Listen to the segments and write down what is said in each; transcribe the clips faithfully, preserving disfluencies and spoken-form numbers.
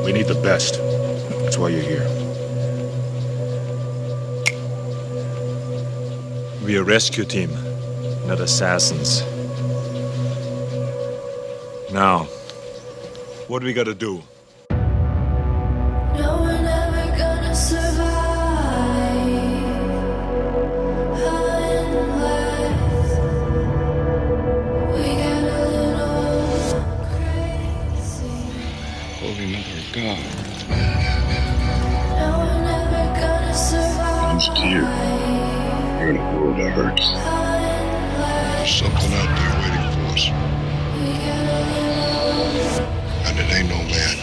We need the best. That's why you're here. We're a rescue team, not assassins. Now, what do we gotta do? No, we're never gonna survive. Unless we get a little crazy. Holy Mother of God. No, we're never gonna survive. Who's here? You're in a world that hurts. There's something out there waiting for us. And it ain't no man.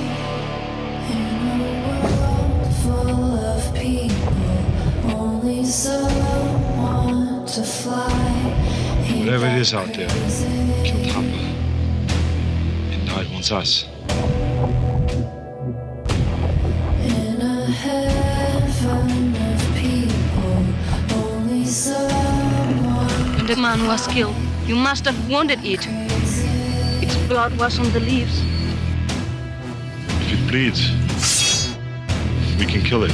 In a world full of people, only some want to fly. Whatever it is out there, killed Hopper. And now it wants us. In a heaven of people, only some want. And the man who was killed, you must have wanted it. Its blood was on the leaves. If it bleeds, we can kill it.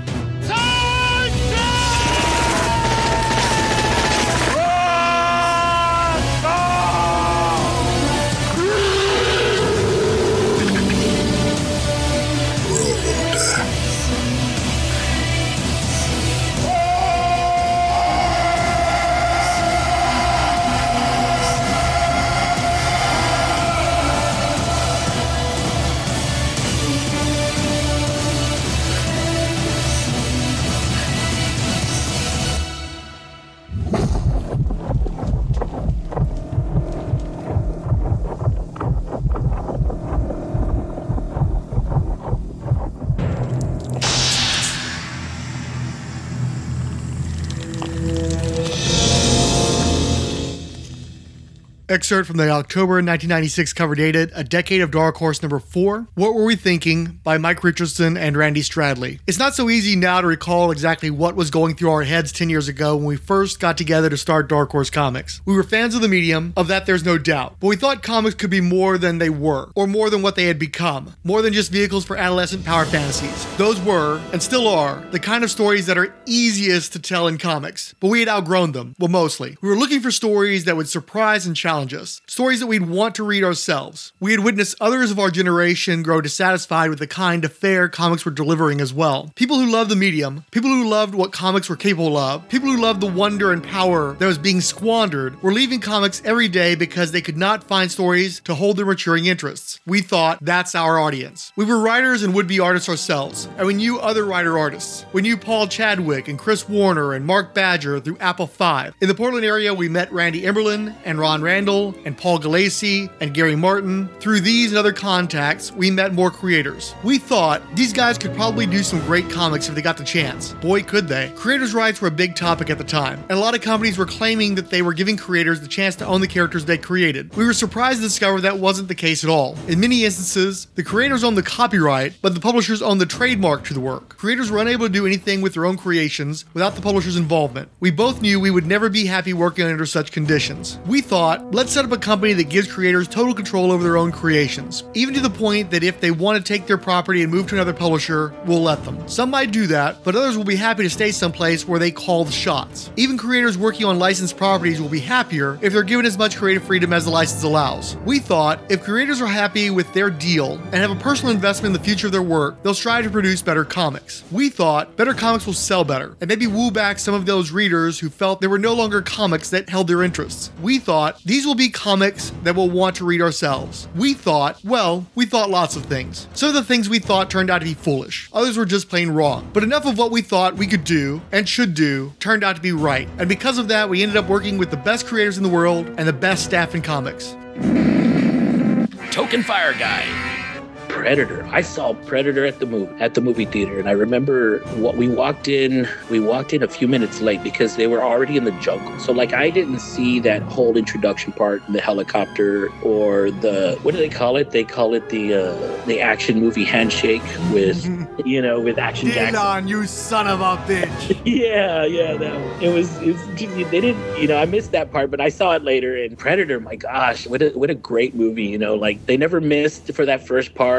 Excerpt from the October nineteen ninety-six cover dated A Decade of Dark Horse number four, What Were We Thinking? By Mike Richardson and Randy Stradley. It's not so easy now to recall exactly what was going through our heads ten years ago when we first got together to start Dark Horse Comics. We were fans of the medium, of that there's no doubt, but we thought comics could be more than they were, or more than what they had become, more than just vehicles for adolescent power fantasies. Those were, and still are, the kind of stories that are easiest to tell in comics, but we had outgrown them, well mostly. We were looking for stories that would surprise and challenge us. Stories that we'd want to read ourselves. We had witnessed others of our generation grow dissatisfied with the kind of fare comics were delivering as well. People who loved the medium, people who loved what comics were capable of, people who loved the wonder and power that was being squandered, were leaving comics every day because they could not find stories to hold their maturing interests. We thought that's our audience. We were writers and would-be artists ourselves, and we knew other writer artists. We knew Paul Chadwick and Chris Warner and Mark Badger through Apple five. In the Portland area, we met Randy Emberlin and Ron Randall and Paul Galassi and Gary Martin. Through these and other contacts, we met more creators. We thought these guys could probably do some great comics if they got the chance. Boy, could they. Creators' rights were a big topic at the time, and a lot of companies were claiming that they were giving creators the chance to own the characters they created. We were surprised to discover that wasn't the case at all. In many instances, the creators owned the copyright, but the publishers owned the trademark to the work. Creators were unable to do anything with their own creations without the publisher's involvement. We both knew we would never be happy working under such conditions. We thought, let's set up a company that gives creators total control over their own creations, even to the point that if they want to take their property and move to another publisher, we'll let them. Some might do that, but others will be happy to stay someplace where they call the shots. Even creators working on licensed properties will be happier if they're given as much creative freedom as the license allows. We thought, if creators are happy with their deal and have a personal investment in the future of their work, they'll strive to produce better comics. We thought, better comics will sell better, and maybe woo back some of those readers who felt there were no longer comics that held their interests. We thought, these will be comics that we'll want to read ourselves. We thought, well, we thought lots of things. Some of the things we thought turned out to be foolish. Others were just plain wrong. But enough of what we thought we could do, and should do, turned out to be right. And because of that, we ended up working with the best creators in the world and the best staff in comics. Token Fire Guy. Predator. I saw Predator at the movie at the movie theater, and I remember what we walked in. We walked in a few minutes late because they were already in the jungle. So like I didn't see that whole introduction part, the helicopter or the what do they call it? They call it the uh, the action movie handshake with you know with Action Jackson. Dylan, you son of a bitch. yeah, yeah. That it was. It was. They didn't. You know, I missed that part, but I saw it later. And Predator. My gosh, what a what a great movie. You know, like they never missed for that first part.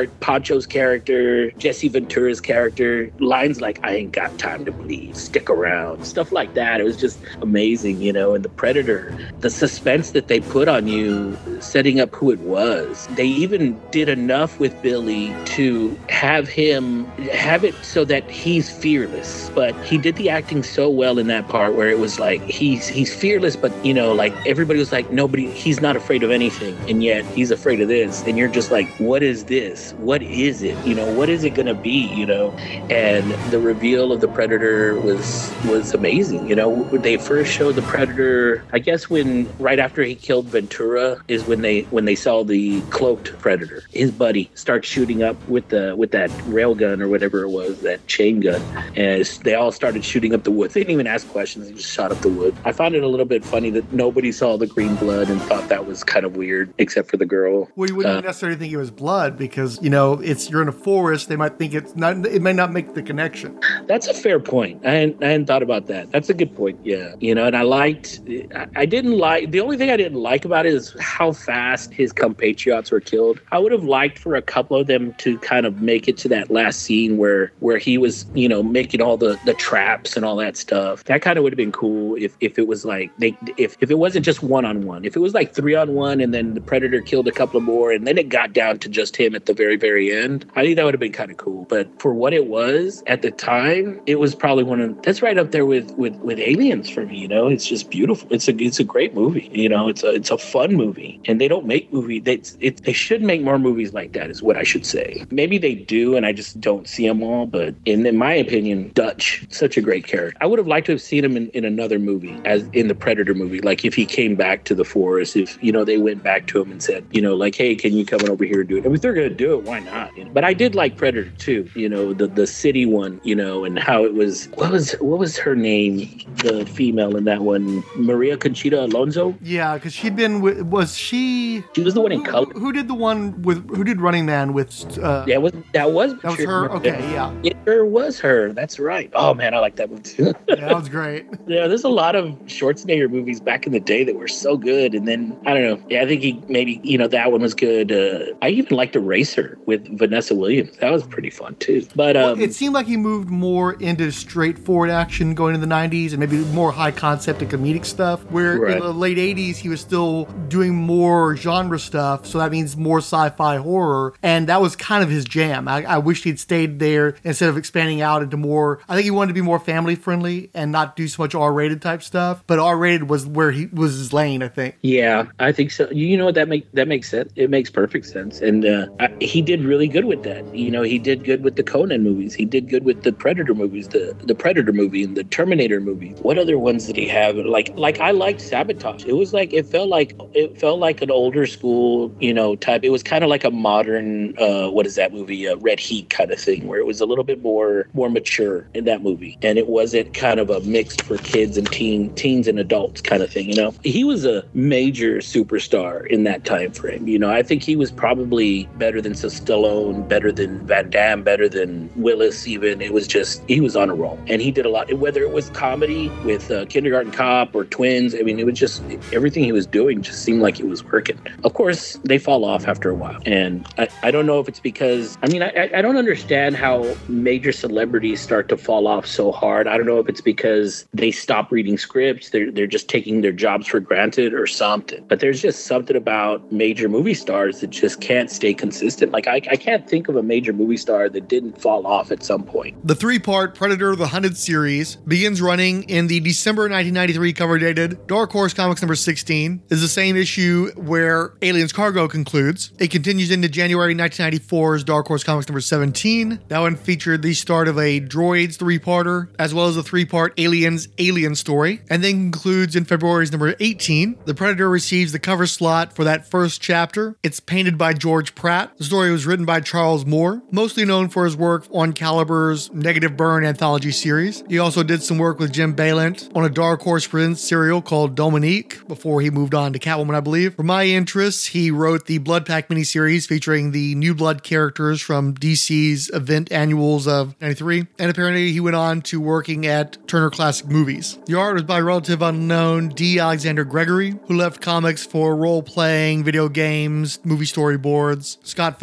part. Pancho's character, Jesse Ventura's character, lines like, I ain't got time to bleed, stick around, stuff like that. It was just amazing, you know. And the Predator, the suspense that they put on you, setting up who it was. They even did enough with Billy to have him have it so that he's fearless. But he did the acting so well in that part where it was like, he's he's fearless, but, you know, like everybody was like, nobody, he's not afraid of anything. And yet he's afraid of this. And you're just like, what is this? What is it? You know, what is it going to be? You know, and the reveal of the Predator was was amazing. You know, they first showed the Predator, I guess when right after he killed Ventura is when they when they saw the cloaked Predator. His buddy starts shooting up with the with that rail gun or whatever it was, that chain gun, and they all started shooting up the woods. They didn't even ask questions; they just shot up the wood. I found it a little bit funny that nobody saw the green blood and thought that was kind of weird, except for the girl. Well, you wouldn't Uh, necessarily think it was blood because, you know, it's you're in a forest. They might think it's not. It may not make the connection. That's a fair point. I hadn't, I hadn't thought about that. That's a good point. Yeah. You know, and I liked, I, I didn't like, the only thing I didn't like about it is how fast his compatriots were killed. I would have liked for a couple of them to kind of make it to that last scene where, where he was, you know, making all the, the traps and all that stuff. That kind of would have been cool if, if it was like, they, if, if it wasn't just one on one, if it was like three on one and then the Predator killed a couple of more and then it got down to just him at the very, very end, I think that would have been kind of cool. But for what it was at the time, it was probably one of, that's right up there with, with, with Aliens for me, you know. It's just beautiful. It's a it's a great movie, you know. It's a it's a fun movie, and they don't make movie. They it, they should make more movies like that, is what I should say. Maybe they do, and I just don't see them all. But in, in my opinion, Dutch, such a great character. I would have liked to have seen him in, in another movie, as in the Predator movie. Like if he came back to the forest, if you know they went back to him and said, you know, like, hey, can you come on over here and do it? I mean, if they're gonna do it, why not? You know? But I did like Predator too. You know, the the city one, you know, and how it was. What was what was her name? The female in that one, Maria Conchita Alonso. Yeah, because she'd been with, was she? She was the one in who, color. Who did the one with? Who did Running Man with? Uh, Yeah, was that was that was her. Okay, yeah, it sure was her. That's right. Oh man, I like that movie too. yeah, that was great. Yeah, there's a lot of Schwarzenegger movies back in the day that were so good, and then I don't know. Yeah, I think he maybe you know that one was good. Uh, I even liked Eraser with Vanessa Williams. That was pretty fun too. But um, well, it seemed like he moved more into straightforward action going into the nineties, and maybe more high concept and comedic stuff. Where Right. in the late eighties, he was still doing more genre stuff. So that means more sci-fi horror, and that was kind of his jam. I, I wish he'd stayed there instead of expanding out into more. I think he wanted to be more family friendly and not do so much R-rated type stuff. But R-rated was where he was his lane, I think. Yeah, I think so. You know what, that make that makes sense. It makes perfect sense, and uh, I, he did really good with that. You know, he did good with the Conan movies. He did good with the Predator movies, the the Predator movie and the Terminator movie. What other ones did he have? Like like I liked Sabotage. It was like it felt like it felt like an older school, you know, type. It was kind of like a modern uh, what is that movie? Uh, Red Heat kind of thing, where it was a little bit more more mature in that movie, and it wasn't kind of a mixed for kids and teen teens and adults kind of thing. You know, he was a major superstar in that time frame. You know, I think he was probably better than Stallone, better than Van Damme, better than Willis. Even it was just he was on a roll, and he did a lot. Whether it was comedy with uh, Kindergarten Cop or Twins, I mean, it was just everything he was doing just seemed like it was working. Of course, they fall off after a while, and I, I don't know if it's because I mean I, I don't understand how major celebrities start to fall off so hard. I don't know if it's because they stop reading scripts, they're they're just taking their jobs for granted or something. But there's just something about major movie stars that just can't stay consistent. Like I, I can't think of a major movie star that didn't fall off at some point. The three-part Predator the Hunted series begins running in the December nineteen ninety-three cover dated Dark Horse Comics number sixteen. Is the same issue where Aliens Cargo concludes. It continues into January nineteen ninety-four's Dark Horse Comics number seventeen. That one featured the start of a Droids three-parter, as well as a three-part Aliens Alien story, and then concludes in February's number eighteen. The Predator receives the cover slot for that first chapter. It's painted by George Pratt. The story was written by Charles Moore, mostly known for his work on Caliber's Negative Burn anthology series. He also did some work with Jim Balint on a Dark Horse Presents serial called Dominique before he moved on to Catwoman, I believe. For my interests, he wrote the Blood Pack miniseries featuring the New Blood characters from D C's event annuals of ninety-three, and apparently he went on to working at Turner Classic Movies. The art was by relative unknown D. Alexander Gregory, who left comics for role-playing, video games, movie storyboards. Scott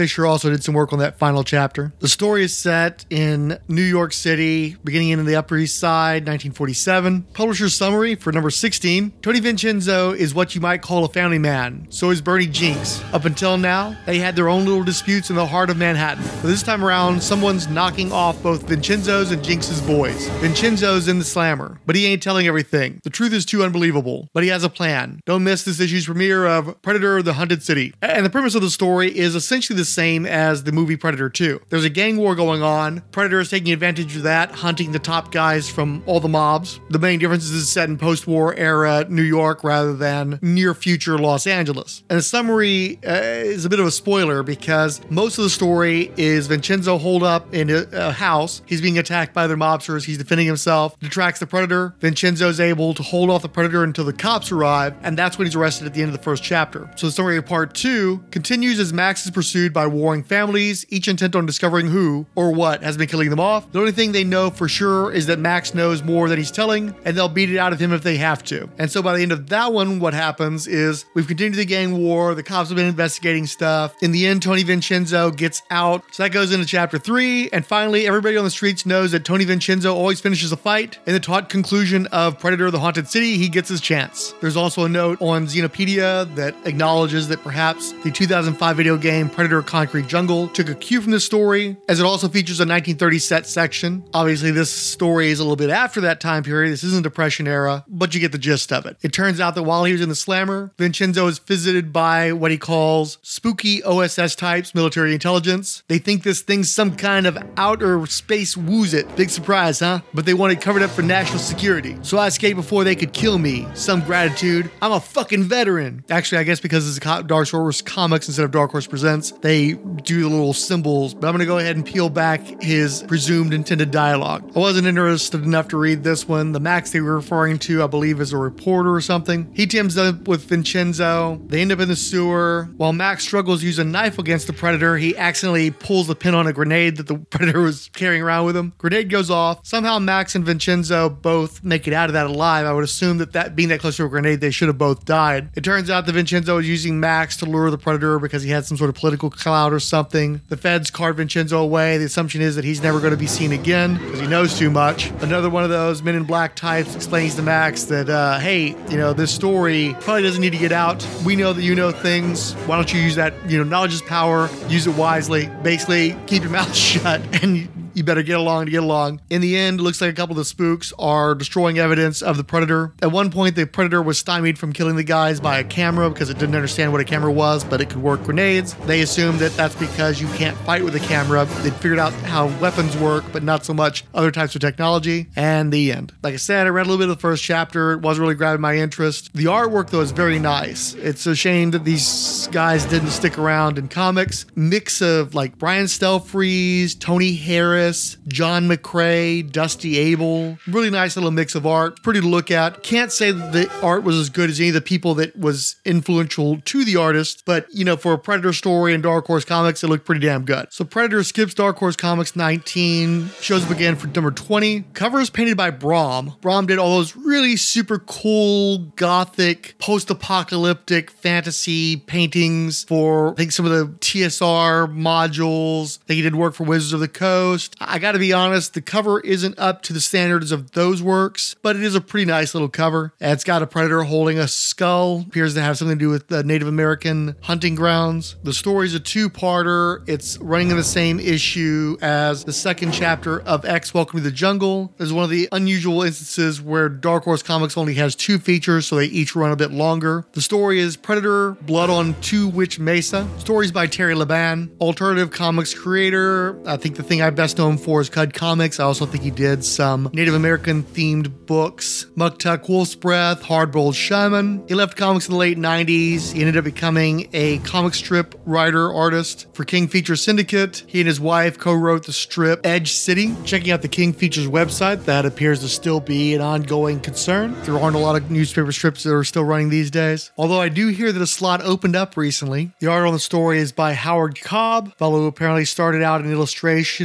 Fisher also did some work on that final chapter. The story is set in New York City, beginning in the Upper East Side, nineteen forty-seven. Publisher's summary for number sixteen. Tony Vincenzo is what you might call a family man. So is Bernie Jinx. Up until now, they had their own little disputes in the heart of Manhattan. But this time around, someone's knocking off both Vincenzo's and Jinx's boys. Vincenzo's in the slammer, but he ain't telling everything. The truth is too unbelievable, but he has a plan. Don't miss this issue's premiere of Predator: The Hunted City. And the premise of the story is essentially the same as the movie Predator two. There's a gang war going on. Predator is taking advantage of that, hunting the top guys from all the mobs. The main difference is it's set in post-war era New York rather than near-future Los Angeles. And the summary uh, is a bit of a spoiler because most of the story is Vincenzo holed up in a, a house. He's being attacked by other mobsters. He's defending himself. He tracks the Predator. Vincenzo's able to hold off the Predator until the cops arrive, and that's when he's arrested at the end of the first chapter. So the story of part two continues as Max is pursued by warring families, each intent on discovering who or what has been killing them off. The only thing they know for sure is that Max knows more than he's telling, and they'll beat it out of him if they have to. And so by the end of that one, what happens is we've continued the gang war. The cops have been investigating stuff. In the end, Tony Vincenzo gets out. So that goes into chapter three. And finally, everybody on the streets knows that Tony Vincenzo always finishes a fight. In the taut conclusion of Predator: The Haunted City, he gets his chance. There's also a note on Xenopedia that acknowledges that perhaps the two thousand five video game Predator: Concrete Jungle took a cue from this story, as it also features a nineteen thirty set section. Obviously, this story is a little bit after that time period. This isn't Depression era, but you get the gist of it. It turns out that while he was in the slammer, Vincenzo is visited by what he calls spooky O S S types, military intelligence. They think this thing's some kind of outer space wooz-it. Big surprise, huh? But they want it covered up for national security. So I escaped before they could kill me. Some gratitude. I'm a fucking veteran. Actually, I guess because it's Dark Horse Comics instead of Dark Horse Presents, they do the little symbols. But I'm going to go ahead and peel back his presumed intended dialogue. I wasn't interested enough to read this one. The Max they were referring to, I believe, is a reporter or something. He teams up with Vincenzo. They end up in the sewer. While Max struggles to use a knife against the Predator, he accidentally pulls the pin on a grenade that the Predator was carrying around with him. Grenade goes off. Somehow Max and Vincenzo both make it out of that alive. I would assume that, that being that close to a grenade, they should have both died. It turns out that Vincenzo was using Max to lure the Predator because he had some sort of political clout or something. The feds cart Vincenzo away. The assumption is that he's never going to be seen again because he knows too much. Another one of those Men in Black types explains to Max that, uh, hey, you know, this story probably doesn't need to get out. We know that you know things. Why don't you use that, you know, knowledge is power. Use it wisely. Basically, keep your mouth shut and you better get along to get along. In the end, it looks like a couple of the spooks are destroying evidence of the Predator. At one point, the Predator was stymied from killing the guys by a camera because it didn't understand what a camera was, but it could work grenades. They assumed that that's because you can't fight with a camera. They figured out how weapons work, but not so much other types of technology. And the end. Like I said, I read a little bit of the first chapter. It wasn't really grabbing my interest. The artwork, though, is very nice. It's a shame that these guys didn't stick around in comics. Mix of like Brian Stelfreeze, Tony Harris, John McCrae, Dusty Abel. Really nice little mix of art. Pretty to look at. Can't say that the art was as good as any of the people that was influential to the artist, but, you know, for a Predator story in Dark Horse Comics, it looked pretty damn good. So Predator skips Dark Horse Comics nineteen, shows up again for number twenty. Cover is painted by Brom. Brom did all those really super cool, gothic, post-apocalyptic fantasy paintings for, I think, some of the T S R modules. I think he did work for Wizards of the Coast. I gotta be honest, the cover isn't up to the standards of those works, but it is a pretty nice little cover. It's got a Predator holding a skull. Appears to have something to do with the Native American hunting grounds. The story's a two-parter. It's running in the same issue as the second chapter of X Welcome to the Jungle. There's one of the unusual instances where Dark Horse Comics only has two features, so they each run a bit longer. The story is Predator: Blood on Two Witch Mesa. Stories by Terry Laban, alternative comics creator. I think the thing I best know him for is Cud Comics. I also think he did some Native American themed books. Muktuk Wolf's Breath, Hardboiled Shaman. He left comics in the late nineties. He ended up becoming a comic strip writer artist for King Features Syndicate. He and his wife co-wrote the strip Edge City. Checking out the King Features website, that appears to still be an ongoing concern. There aren't a lot of newspaper strips that are still running these days. Although I do hear that a slot opened up recently. The art on the story is by Howard Cobb, fellow who apparently started out in illustration and fine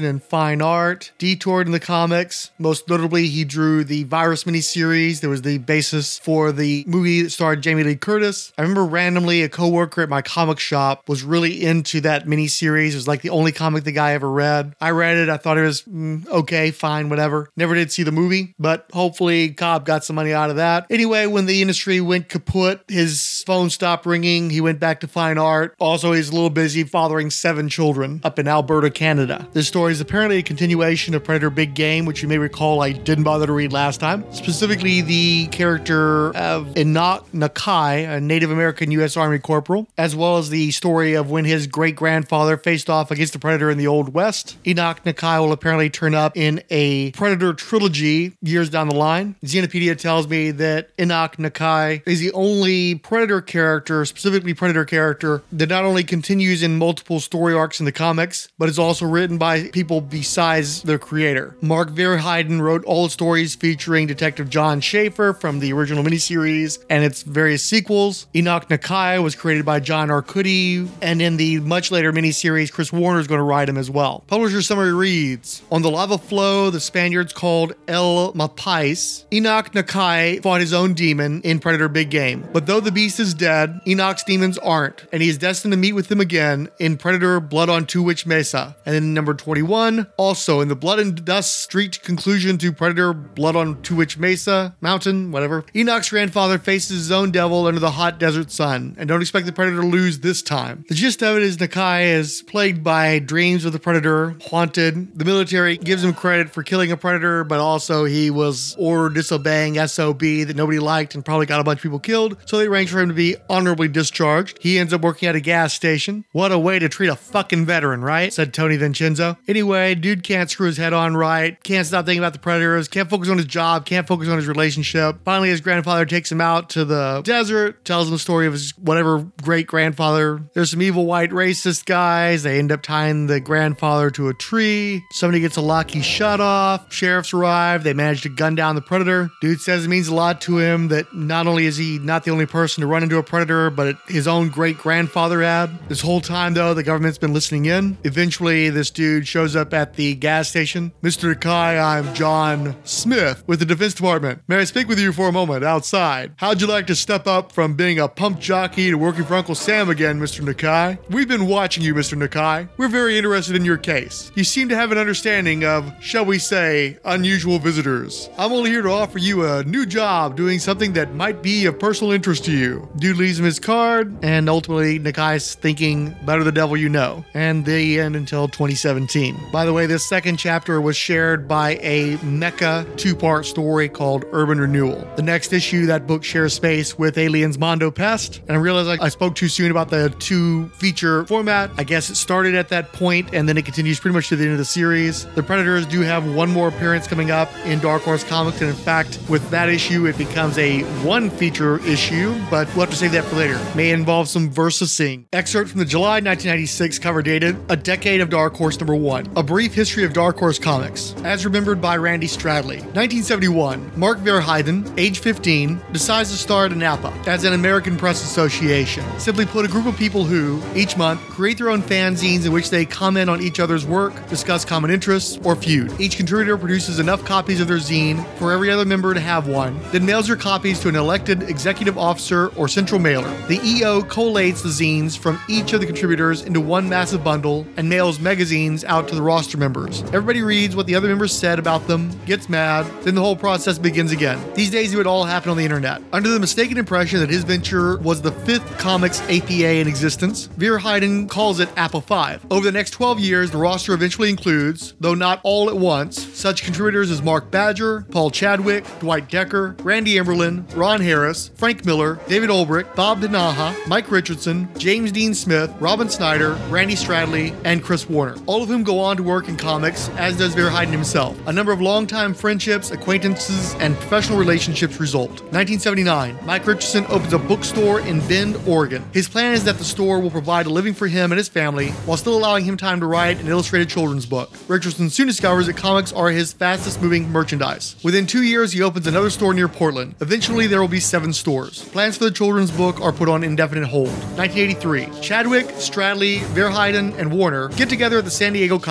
fine art, detoured in the comics. Most notably, he drew the Virus miniseries that was the basis for the movie that starred Jamie Lee Curtis. I remember randomly a coworker at my comic shop was really into that miniseries. It was like the only comic the guy ever read. I read it. I thought it was mm, okay, fine, whatever. Never did see the movie, but hopefully Cobb got some money out of that. Anyway, when the industry went kaput, his phone stopped ringing. He went back to fine art. Also, he's a little busy fathering seven children up in Alberta, Canada. This story is apparently a continuation of Predator Big Game, which you may recall I didn't bother to read last time. Specifically, the character of Enoch Nakai, a Native American U S Army corporal, as well as the story of when his great-grandfather faced off against the Predator in the Old West. Enoch Nakai will apparently turn up in a Predator trilogy years down the line. Xenopedia tells me that Enoch Nakai is the only Predator character, specifically Predator character, that not only continues in multiple story arcs in the comics, but is also written by people besides their creator. Mark Verheiden wrote all the stories featuring Detective John Schaefer from the original miniseries and its various sequels. Enoch Nakai was created by John Arcudi, and in the much later miniseries, Chris Warner is going to write him as well. Publisher summary reads, on the lava flow, the Spaniards called El Mapais, Enoch Nakai fought his own demon in Predator Big Game. But though the beast is dead, Enoch's demons aren't, and he is destined to meet with them again in Predator Blood on Two Witch Mesa. And then number twenty-one, also in the Blood and Dust streaked conclusion to Predator Blood on Two Witch Mesa, Mountain, whatever, Enoch's grandfather faces his own devil under the hot desert sun, and don't expect the Predator to lose this time. The gist of it is Nakai is plagued by dreams of the Predator, haunted. The military gives him credit for killing a Predator, but also he was order disobeying S O B that nobody liked and probably got a bunch of people killed, so they arranged for him to be honorably discharged. He ends up working at a gas station. What a way to treat a fucking veteran, right? Said Tony Vincenzo. Anyway, dude can't screw his head on right, can't stop thinking about the Predators, can't focus on his job, can't focus on his relationship. Finally, his grandfather takes him out to the desert, tells him the story of his whatever great-grandfather. There's some evil white racist guys. They end up tying the grandfather to a tree. Somebody gets a locky shut off. Sheriffs arrive. They manage to gun down the Predator. Dude says it means a lot to him that not only is he not the only person to run into a Predator, but it, his own great-grandfather had. This whole time, though, the government's been listening in. Eventually, this dude shows up at the gas station. Mister Nakai, I'm John Smith with the Defense Department. May I speak with you for a moment outside? How'd you like to step up from being a pump jockey to working for Uncle Sam again, Mister Nakai? We've been watching you, Mister Nakai. We're very interested in your case. You seem to have an understanding of, shall we say, unusual visitors. I'm only here to offer you a new job doing something that might be of personal interest to you. Dude leaves him his card, and ultimately Nakai's thinking, better the devil you know. And they end until twenty seventeen. By the way, this second chapter was shared by a mecha two-part story called Urban Renewal. The next issue, that book shares space with Aliens Mondo Pest, and I realized I, I spoke too soon about the two-feature format. I guess it started at that point, and then it continues pretty much to the end of the series. The Predators do have one more appearance coming up in Dark Horse Comics, and in fact, with that issue, it becomes a one-feature issue, but we'll have to save that for later. May involve some versing. Excerpt from the July nineteen ninety-six cover dated, A Decade of Dark Horse number one. A brief history of Dark Horse Comics, as remembered by Randy Stradley. nineteen seventy-one, Mark Verheiden, age fifteen, decides to start an A P A as an American Press Association. Simply put, a group of people who, each month, create their own fanzines in which they comment on each other's work, discuss common interests, or feud. Each contributor produces enough copies of their zine for every other member to have one, then mails their copies to an elected executive officer or central mailer. The E O collates the zines from each of the contributors into one massive bundle and mails magazines out to the roster members. Everybody reads what the other members said about them, gets mad, then the whole process begins again. These days it would all happen on the internet. Under the mistaken impression that his venture was the fifth comics A P A in existence, Verheiden calls it A P A five. Over the next twelve years, the roster eventually includes, though not all at once, such contributors as Mark Badger, Paul Chadwick, Dwight Decker, Randy Emberlin, Ron Harris, Frank Miller, David Olbrich, Bob Danaha, Mike Richardson, James Dean Smith, Robin Snyder, Randy Stradley, and Chris Warner, all of whom go on to work in comics, as does Verheiden himself. A number of longtime friendships, acquaintances, and professional relationships result. nineteen seventy-nine, Mike Richardson opens a bookstore in Bend, Oregon. His plan is that the store will provide a living for him and his family, while still allowing him time to write an illustrated children's book. Richardson soon discovers that comics are his fastest moving merchandise. Within two years, he opens another store near Portland. Eventually, there will be seven stores. Plans for the children's book are put on indefinite hold. nineteen eighty-three, Chadwick, Stradley, Verheiden, and Warner get together at the San Diego Comic-Con.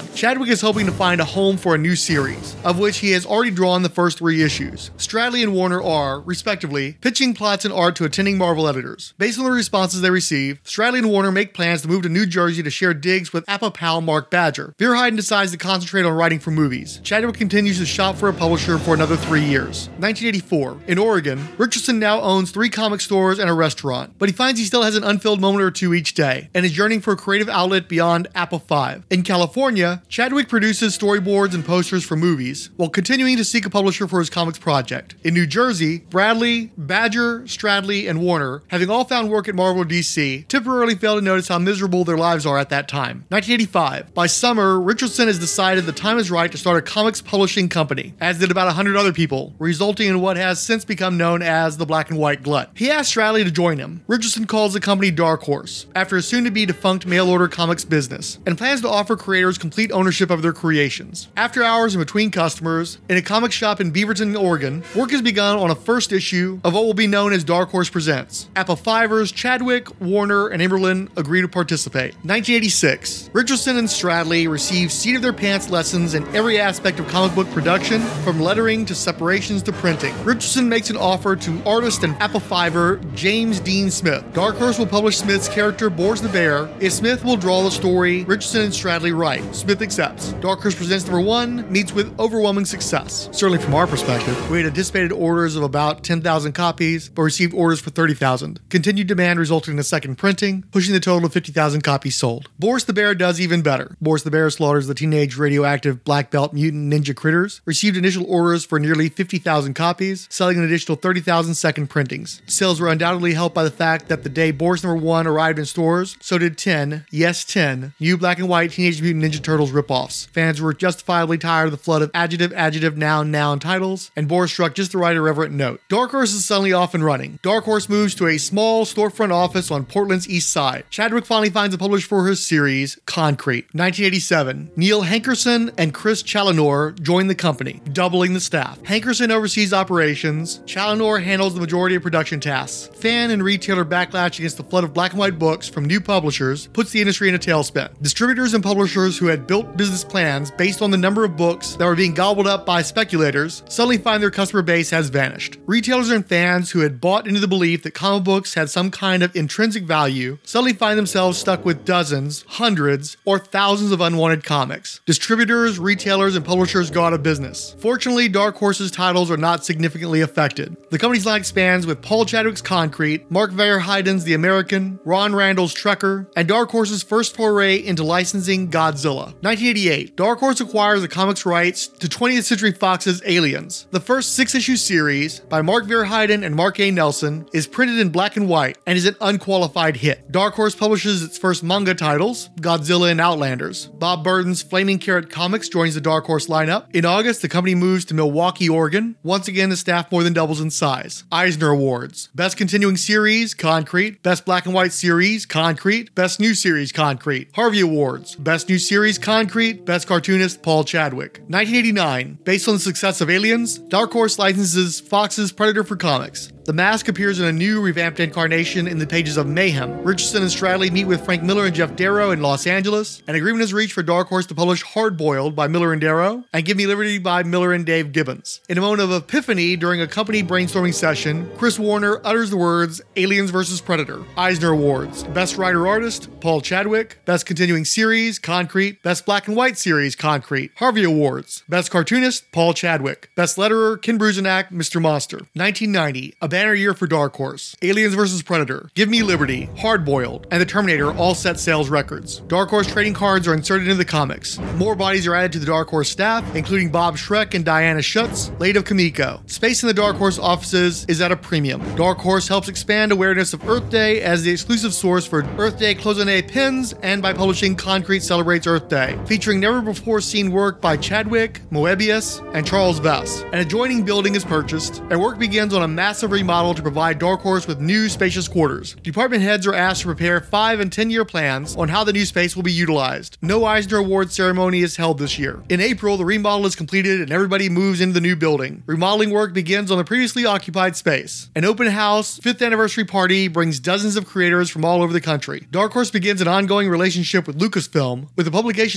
Chadwick is hoping to find a home for a new series, of which he has already drawn the first three issues. Stradley and Warner are, respectively, pitching plots and art to attending Marvel editors. Based on the responses they receive, Stradley and Warner make plans to move to New Jersey to share digs with Appa pal Mark Badger. Verheiden decides to concentrate on writing for movies. Chadwick continues to shop for a publisher for another three years. nineteen eighty-four. In Oregon, Richardson now owns three comic stores and a restaurant, but he finds he still has an unfilled moment or two each day, and is yearning for a creative outlet beyond Appa five. In California, Chadwick produces storyboards and posters for movies, while continuing to seek a publisher for his comics project. In New Jersey, Bradley, Badger, Stradley, and Warner, having all found work at Marvel or D C, temporarily fail to notice how miserable their lives are at that time. nineteen eighty-five. By summer, Richardson has decided the time is right to start a comics publishing company, as did about one hundred other people, resulting in what has since become known as the Black and White Glut. He asks Stradley to join him. Richardson calls the company Dark Horse, after a soon-to-be defunct mail-order comics business, and plans to offer creators complete ownership of their creations. After hours and between customers, in a comic shop in Beaverton, Oregon, work has begun on a first issue of what will be known as Dark Horse Presents. Appa Fivers, Chadwick, Warner, and Emberlin agree to participate. nineteen eighty-six. Richardson and Stradley receive seat-of-their-pants lessons in every aspect of comic book production, from lettering to separations to printing. Richardson makes an offer to artist and Appa Fiver James Dean Smith. Dark Horse will publish Smith's character Boris the Bear if Smith will draw the story Richardson and Stradley write. Smith accepts. Dark Horse Presents number one meets with overwhelming success. Certainly from our perspective, we had anticipated orders of about ten thousand copies, but received orders for thirty thousand. Continued demand resulted in a second printing, pushing the total of fifty thousand copies sold. Boris the Bear does even better. Boris the Bear slaughters the teenage radioactive black belt mutant ninja critters, received initial orders for nearly fifty thousand copies, selling an additional thirty thousand second printings. Sales were undoubtedly helped by the fact that the day Boris number one arrived in stores, so did ten, yes ten, new black and white Teenage Mutant Ninja Turtles ripoffs. Fans were justifiably tired of the flood of adjective, adjective, noun, noun titles, and Boris struck just the right irreverent note. Dark Horse is suddenly off and running. Dark Horse moves to a small storefront office on Portland's east side. Chadwick finally finds a publisher for his series, Concrete. nineteen eighty-seven. Neil Hankerson and Chris Challenor join the company, doubling the staff. Hankerson oversees operations. Challenor handles the majority of production tasks. Fan and retailer backlash against the flood of black and white books from new publishers puts the industry in a tailspin. Distributors and publishers who had built business plans based on the number of books that were being gobbled up by speculators suddenly find their customer base has vanished. Retailers and fans who had bought into the belief that comic books had some kind of intrinsic value suddenly find themselves stuck with dozens, hundreds, or thousands of unwanted comics. Distributors, retailers, and publishers go out of business. Fortunately, Dark Horse's titles are not significantly affected. The company's line expands with Paul Chadwick's Concrete, Mark Verheiden's The American, Ron Randall's Trekker, and Dark Horse's first foray into licensing Godzilla. nineteen eighty-eight. Dark Horse acquires the comics rights to twentieth Century Fox's Aliens. The first six-issue series, by Mark Verheiden and Mark A. Nelson, is printed in black and white and is an unqualified hit. Dark Horse publishes its first manga titles, Godzilla and Outlanders. Bob Burton's Flaming Carrot Comics joins the Dark Horse lineup. In August, the company moves to Milwaukee, Oregon. Once again, the staff more than doubles in size. Eisner Awards. Best Continuing Series, Concrete. Best Black and White Series, Concrete. Best New Series, Concrete. Harvey Awards. Best New Series, Concrete. Best Cartoonist, Paul Chadwick. nineteen eighty-nine. Based on the success of Aliens, Dark Horse licenses Fox's Predator for comics. The Mask appears in a new revamped incarnation in the pages of Mayhem. Richardson and Stradley meet with Frank Miller and Jeff Darrow in Los Angeles. An agreement is reached for Dark Horse to publish Hardboiled by Miller and Darrow and Give Me Liberty by Miller and Dave Gibbons. In a moment of epiphany during a company brainstorming session, Chris Warner utters the words Aliens versus Predator. Eisner Awards. Best Writer Artist, Paul Chadwick. Best Continuing Series, Concrete. Best Black and White Series, Concrete. Harvey Awards. Best Cartoonist, Paul Chadwick. Best Letterer, Ken Bruzenak, Mister Monster. nineteen ninety. A banner year for Dark Horse. Aliens versus Predator, Give Me Liberty, Hardboiled, and The Terminator all set sales records. Dark Horse trading cards are inserted into the comics. More bodies are added to the Dark Horse staff, including Bob Schreck and Diana Schutz, late of Kamiko. Space in the Dark Horse offices is at a premium. Dark Horse helps expand awareness of Earth Day as the exclusive source for Earth Day cloisonné pins, and by publishing Concrete Celebrates Earth Day, featuring never-before-seen work by Chadwick, Moebius, and Charles Vess. An adjoining building is purchased, and work begins on a massive remodel to provide Dark Horse with new spacious quarters. Department heads are asked to prepare five and ten year plans on how the new space will be utilized. No Eisner Award ceremony is held this year. In April, the remodel is completed and everybody moves into the new building. Remodeling work begins on the previously occupied space. An open house fifth anniversary party brings dozens of creators from all over the country. Dark Horse begins an ongoing relationship with Lucasfilm, with the publication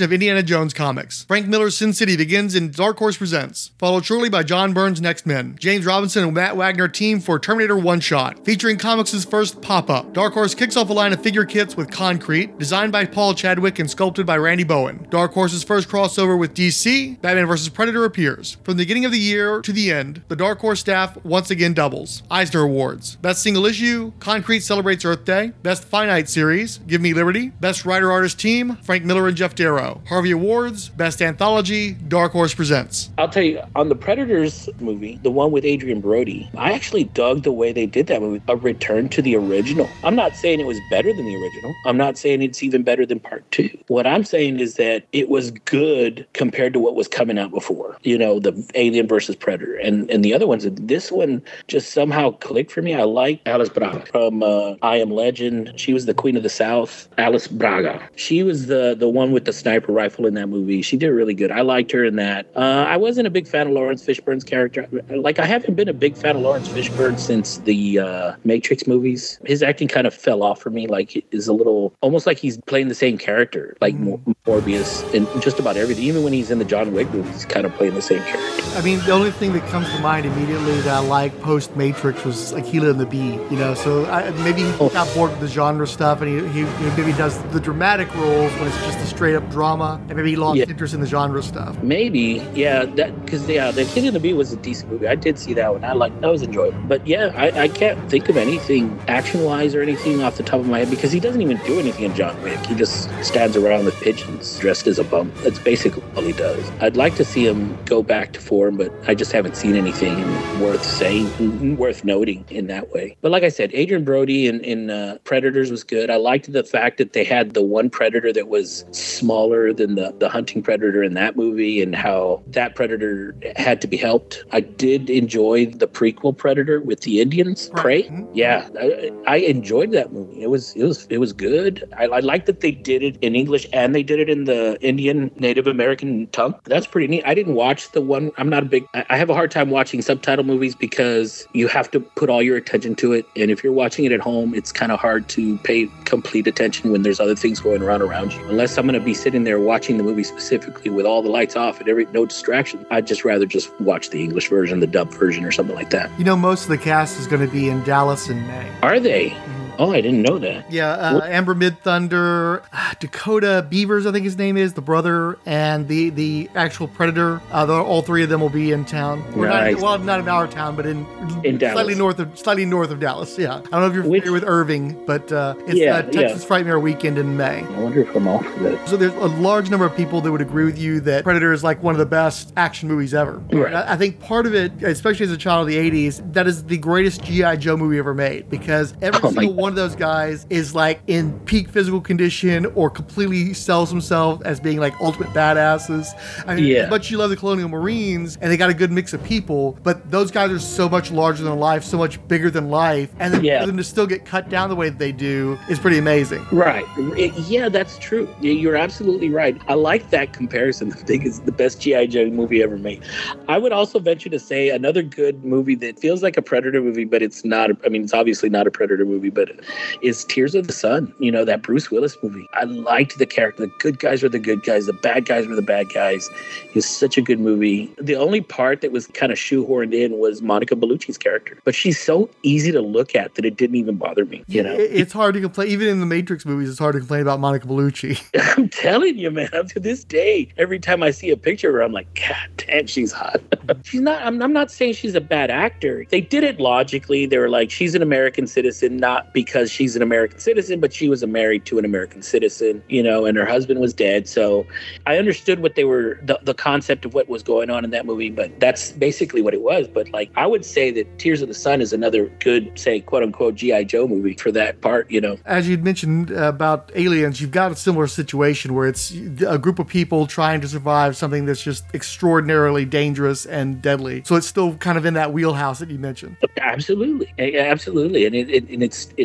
adaptation of Indiana Jones comics. Frank Miller's Sin City begins in Dark Horse Presents, followed shortly by John Byrne's Next Men. James Robinson and Matt Wagner team for Terminator One-Shot, featuring comics' first pop-up. Dark Horse kicks off a line of figure kits with Concrete, designed by Paul Chadwick and sculpted by Randy Bowen. Dark Horse's first crossover with D C, Batman versus. Predator appears. From the beginning of the year to the end, the Dark Horse staff once again doubles. Eisner Awards. Best Single Issue, Concrete celebrates Earth Day. Best Finite Series, Give Me Liberty. Best Writer-Artist Team, Frank Miller and Jeff Darrow. Harvey Awards, Best Anthology, Dark Horse Presents. I'll tell you, on the Predators movie, the one with Adrian Brody, I actually dug the way they did that movie, a return to the original. I'm not saying it was better than the original. I'm not saying it's even better than part two. What I'm saying is that it was good compared to what was coming out before. You know, the Alien versus Predator. And and the other ones, this one just somehow clicked for me. I like Alice Braga from uh, I Am Legend. She was the Queen of the South. Alice Braga. She was the, the one with the sniper rifle in that movie. She did really good. I liked her in that. Uh, I wasn't a big fan of Lawrence Fishburne's character. Like, I haven't been a big fan of Lawrence Fishburne since the uh, Matrix movies. His acting kind of fell off for me. Like, it is a little, almost like he's playing the same character, like mm. Morbius and just about everything. Even when he's in the John Wick movies, he's kind of playing the same character. I mean, the only thing that comes to mind immediately that I like post Matrix was Aquila and the Bee. You know, so I, maybe he Oh. got bored with the genre stuff, and he, he, he maybe does the dramatic roles when it's just a straight up drama, and maybe he lost Yeah. interest in the genre stuff. Maybe, yeah, that because yeah, The Kid and the Bee was a decent movie. I did see that one. I like that was enjoyable. But yeah, I, I can't think of anything action wise or anything off the top of my head because he doesn't even do anything in John Wick. He just stands around with pigeons dressed as a bum. That's basically all he does. I'd like to see him go back to form, but I just haven't seen anything worth saying, worth noting in that way. But like I said, Adrian Brody in, in uh, Predators was good. I liked the fact that they had the one Predator that was smaller than the, the hunting Predator in that movie and how that Predator had to be helped. I did enjoy the prequel Predator with the Indians, Prey. Mhm. Yeah, I, I enjoyed that movie. It was it was it was good. I, I like that they did it in English and they did it in the Indian Native American tongue. That's pretty neat. I didn't watch the one. I'm not a big. I I have a hard time watching subtitle movies because you have to put all your attention to it. And if you're watching it at home, it's kind of hard to pay complete attention when there's other things going around around you. Unless I'm going to be sitting there watching the movie specifically with all the lights off and every no distraction, I'd just rather just watch the English version, the dub version, or something like that. You know, most of the cast is going to be in Dallas in May. Are they? Oh, I didn't know that. Yeah, uh, Amber Mid-Thunder, uh, Dakota Beavers, I think his name is, the brother, and the the actual Predator. Uh, the, all three of them will be in town. Or Nice. not, well, not in our town, but in, In Dallas. slightly north of slightly north of Dallas. Yeah, I don't know if you're Which- familiar with Irving, but uh, it's Yeah, uh, Texas yeah. Frightmare Weekend in May. I wonder if I'm off for that. So there's a large number of people that would agree with you that Predator is like one of the best action movies ever. Right. And I I think part of it, especially as a child of the eighties, that is the greatest G I. Joe movie ever made because every Oh my single God. one of those guys is like in peak physical condition or completely sells himself as being like ultimate badasses. I mean, Yeah. as much as you love the Colonial Marines and they got a good mix of people, but those guys are so much larger than life, so much bigger than life, and then Yeah. for them to still get cut down the way that they do is pretty amazing. Right. It- yeah, that's true. Yeah, you're absolutely right. I like that comparison. I think it's the best G I. Joe movie ever made. I would also venture to say another good movie that feels like a Predator movie, but it's not. A, I mean, it's obviously not a Predator movie, but is Tears of the Sun. You know, that Bruce Willis movie. I liked the character. The good guys were the good guys. The bad guys were the bad guys. It was such a good movie. The only part that was kind of shoehorned in was Monica Bellucci's character, but she's so easy to look at that it didn't even bother me. You know, It- It's hard to complain. Even in the Matrix movies, it's hard to complain about Monica Bellucci. I'm telling you, man, up to this day, every time I see a picture of her, I'm like, God damn, she's hot. she's not, I'm, I'm not saying she's a bad actor. They did it logically. They were like, she's an American citizen, not because she's an American citizen, but she was married to an American citizen, you know, and her husband was dead. So I understood what they were, the, the concept of what was going on in that movie, but that's basically what it was. But like, I would say that Tears of the Sun is another good, say, quote unquote, G I. Joe movie for that part, you know. As you'd mentioned about aliens, you've got a similar situation where it's a group of people trying to survive something that's just extraordinarily dangerous and deadly. So it's still kind of in that wheelhouse that you mentioned. Absolutely, A- absolutely, and it, it and it's it's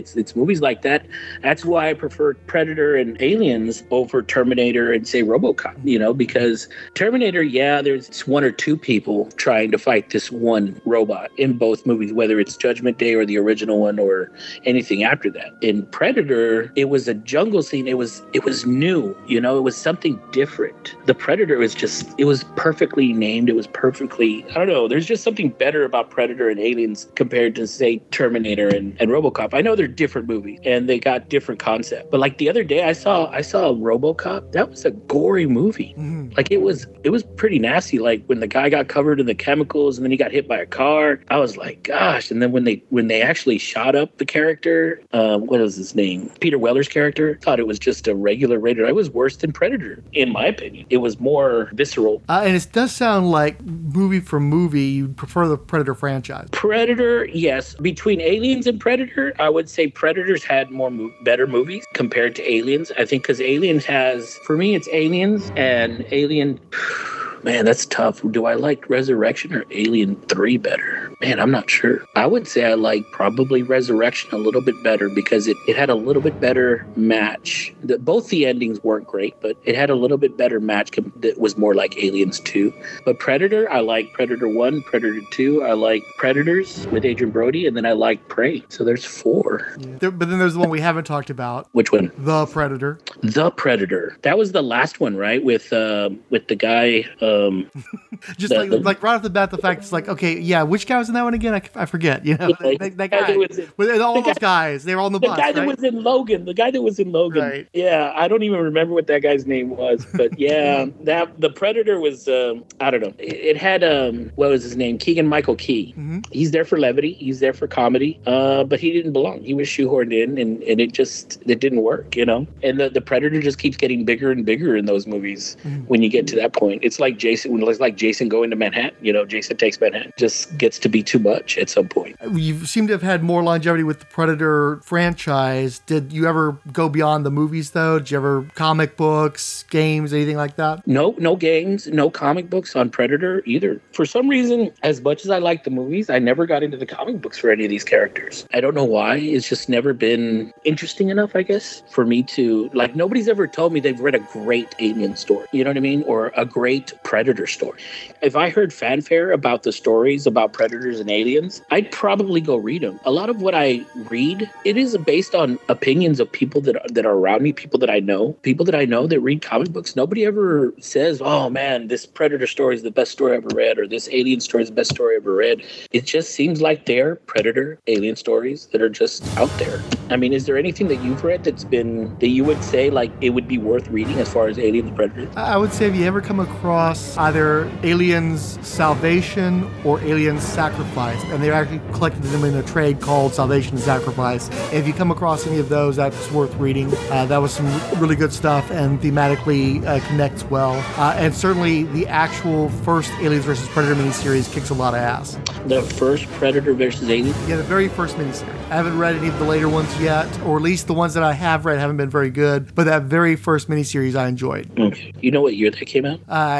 It's it's movies like that. That's why I prefer Predator and Aliens over Terminator and say RoboCop. You know, because Terminator, yeah, there's one or two people trying to fight this one robot in both movies, whether it's Judgment Day or the original one or anything after that. In Predator, it was a jungle scene. It was it was new. You know, it was something different. The Predator was just it was perfectly named. It was perfectly I don't know. There's just something better about Predator and Aliens compared to say Terminator and, and RoboCop. I know they're different movies and they got different concept. But like the other day I saw I saw RoboCop. That was a gory movie. Mm-hmm. Like it was it was pretty nasty. Like when the guy got covered in the chemicals and then he got hit by a car. I was like, gosh. And then when they when they actually shot up the character, uh, what was his name? Peter Weller's character, thought it was just a regular rated. It was worse than Predator, in my opinion. It was more visceral. Uh, and it does sound like movie for movie, you prefer the Predator franchise. Predator, yes. Between Aliens and Predator, I would say Predators had more mo- better movies compared to Aliens. I think because Aliens has, for me, it's Aliens and Alien... Man, that's tough. Do I like Resurrection or Alien three better? Man, I'm not sure. I would say I like probably Resurrection a little bit better because it, it had a little bit better match. The, both the endings weren't great, but it had a little bit better match com- that was more like Aliens two. But Predator, I like Predator one, Predator two. I like Predators with Adrian Brody, and then I like Prey. So there's four. Yeah. There, but then there's the one we haven't talked about. Which one? The Predator. The Predator. That was the last one, right? With uh, with the guy... Um, just the, like the, like right off the bat, the fact it's like, okay, yeah, which guy was in that one again? I, I forget. You know, like, that, that guy. Was in, with all the those guy, guys, they were on the, the bus. The guy right? that was in Logan. The guy that was in Logan. Right. Yeah, I don't even remember what that guy's name was, but yeah, that the Predator was. Um, I don't know. It, it had um, what was his name? Keegan Michael Key. Mm-hmm. He's there for levity. He's there for comedy. Uh, but he didn't belong. He was shoehorned in, and, and it just it didn't work. You know. And the, the Predator just keeps getting bigger and bigger in those movies. Mm-hmm. When you get to that point, it's like Jason. It's like Jason going to Manhattan. You know, Jason Takes Manhattan. Just gets to be too much at some point. You seem to have had more longevity with the Predator franchise. Did you ever go beyond the movies, though? Did you ever comic books, games, anything like that? No, no games, no comic books on Predator either. For some reason, as much as I like the movies, I never got into the comic books for any of these characters. I don't know why. It's just never been interesting enough, I guess, for me to, like, nobody's ever told me they've read a great Alien story. You know what I mean? Or a great Predator story. If I heard fanfare about the stories about Predators and Aliens, I'd probably go read them. A lot of what I read, it is based on opinions of people that are, that are around me, people that I know, people that I know that read comic books. Nobody ever says, oh man, this Predator story is the best story I ever read, or this Alien story is the best story I ever read. It just seems like they're Predator, Alien stories that are just out there. I mean, is there anything that you've read that's been, that you would say like it would be worth reading as far as Aliens and Predators? I would say if you ever come across either Aliens Salvation or Aliens Sacrifice, and they actually collected them in a trade called Salvation and Sacrifice. If you come across any of those, that's worth reading. Uh, that was some really good stuff and thematically uh, connects well. Uh, and certainly the actual first Aliens versus Predator miniseries kicks a lot of ass. The first Predator versus Alien? Yeah, the very first miniseries. I haven't read any of the later ones yet, or at least the ones that I have read haven't been very good, but that very first miniseries I enjoyed. Okay. You know what year that came out? Uh,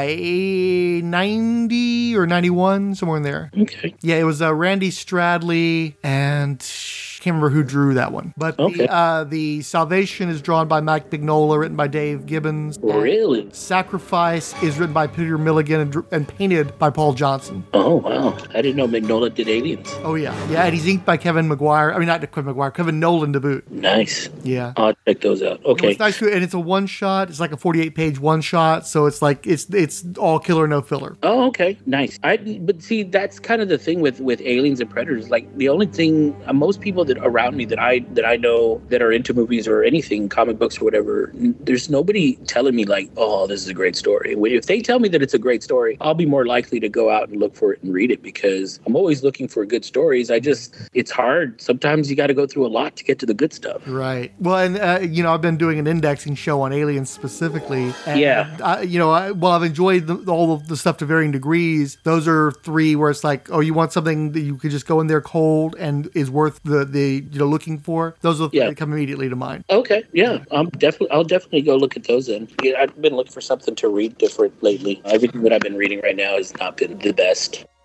ninety or ninety-one, somewhere in there. Okay. Yeah, it was uh, Randy Stradley and... can't remember who drew that one. But okay. the, uh, the Salvation is drawn by Mike Mignola, written by Dave Gibbons. Really? Sacrifice is written by Peter Milligan and, and painted by Paul Johnson. Oh, wow. I didn't know Mignola did Aliens. Oh, yeah. Yeah, and he's inked by Kevin McGuire. I mean, not Kevin McGuire, Kevin Nolan to boot. Nice. Yeah. I'll check those out. Okay. It's nice, and it's a one-shot. It's like a forty-eight page one-shot, so it's like, it's it's all killer, no filler. Oh, okay. Nice. I But see, that's kind of the thing with, with Aliens and Predators. Like, the only thing, uh, most people that around me that I that I know that are into movies or anything, comic books or whatever, there's nobody telling me like, oh, this is a great story. If they tell me that it's a great story, I'll be more likely to go out and look for it and read it because I'm always looking for good stories. I just, it's hard. Sometimes you got to go through a lot to get to the good stuff. Right. Well, and, uh, you know, I've been doing an indexing show on Aliens specifically. And, yeah. I, you know, I, while I've enjoyed the, all of the stuff to varying degrees, those are three where it's like, oh, you want something that you could just go in there cold and is worth the, the you know, looking for. Those are the yeah. that come immediately to mind. Okay. Yeah. I'm definitely, I'll definitely go look at those then. Yeah, I've been looking for something to read different lately. Everything that I've been reading right now has not been the best.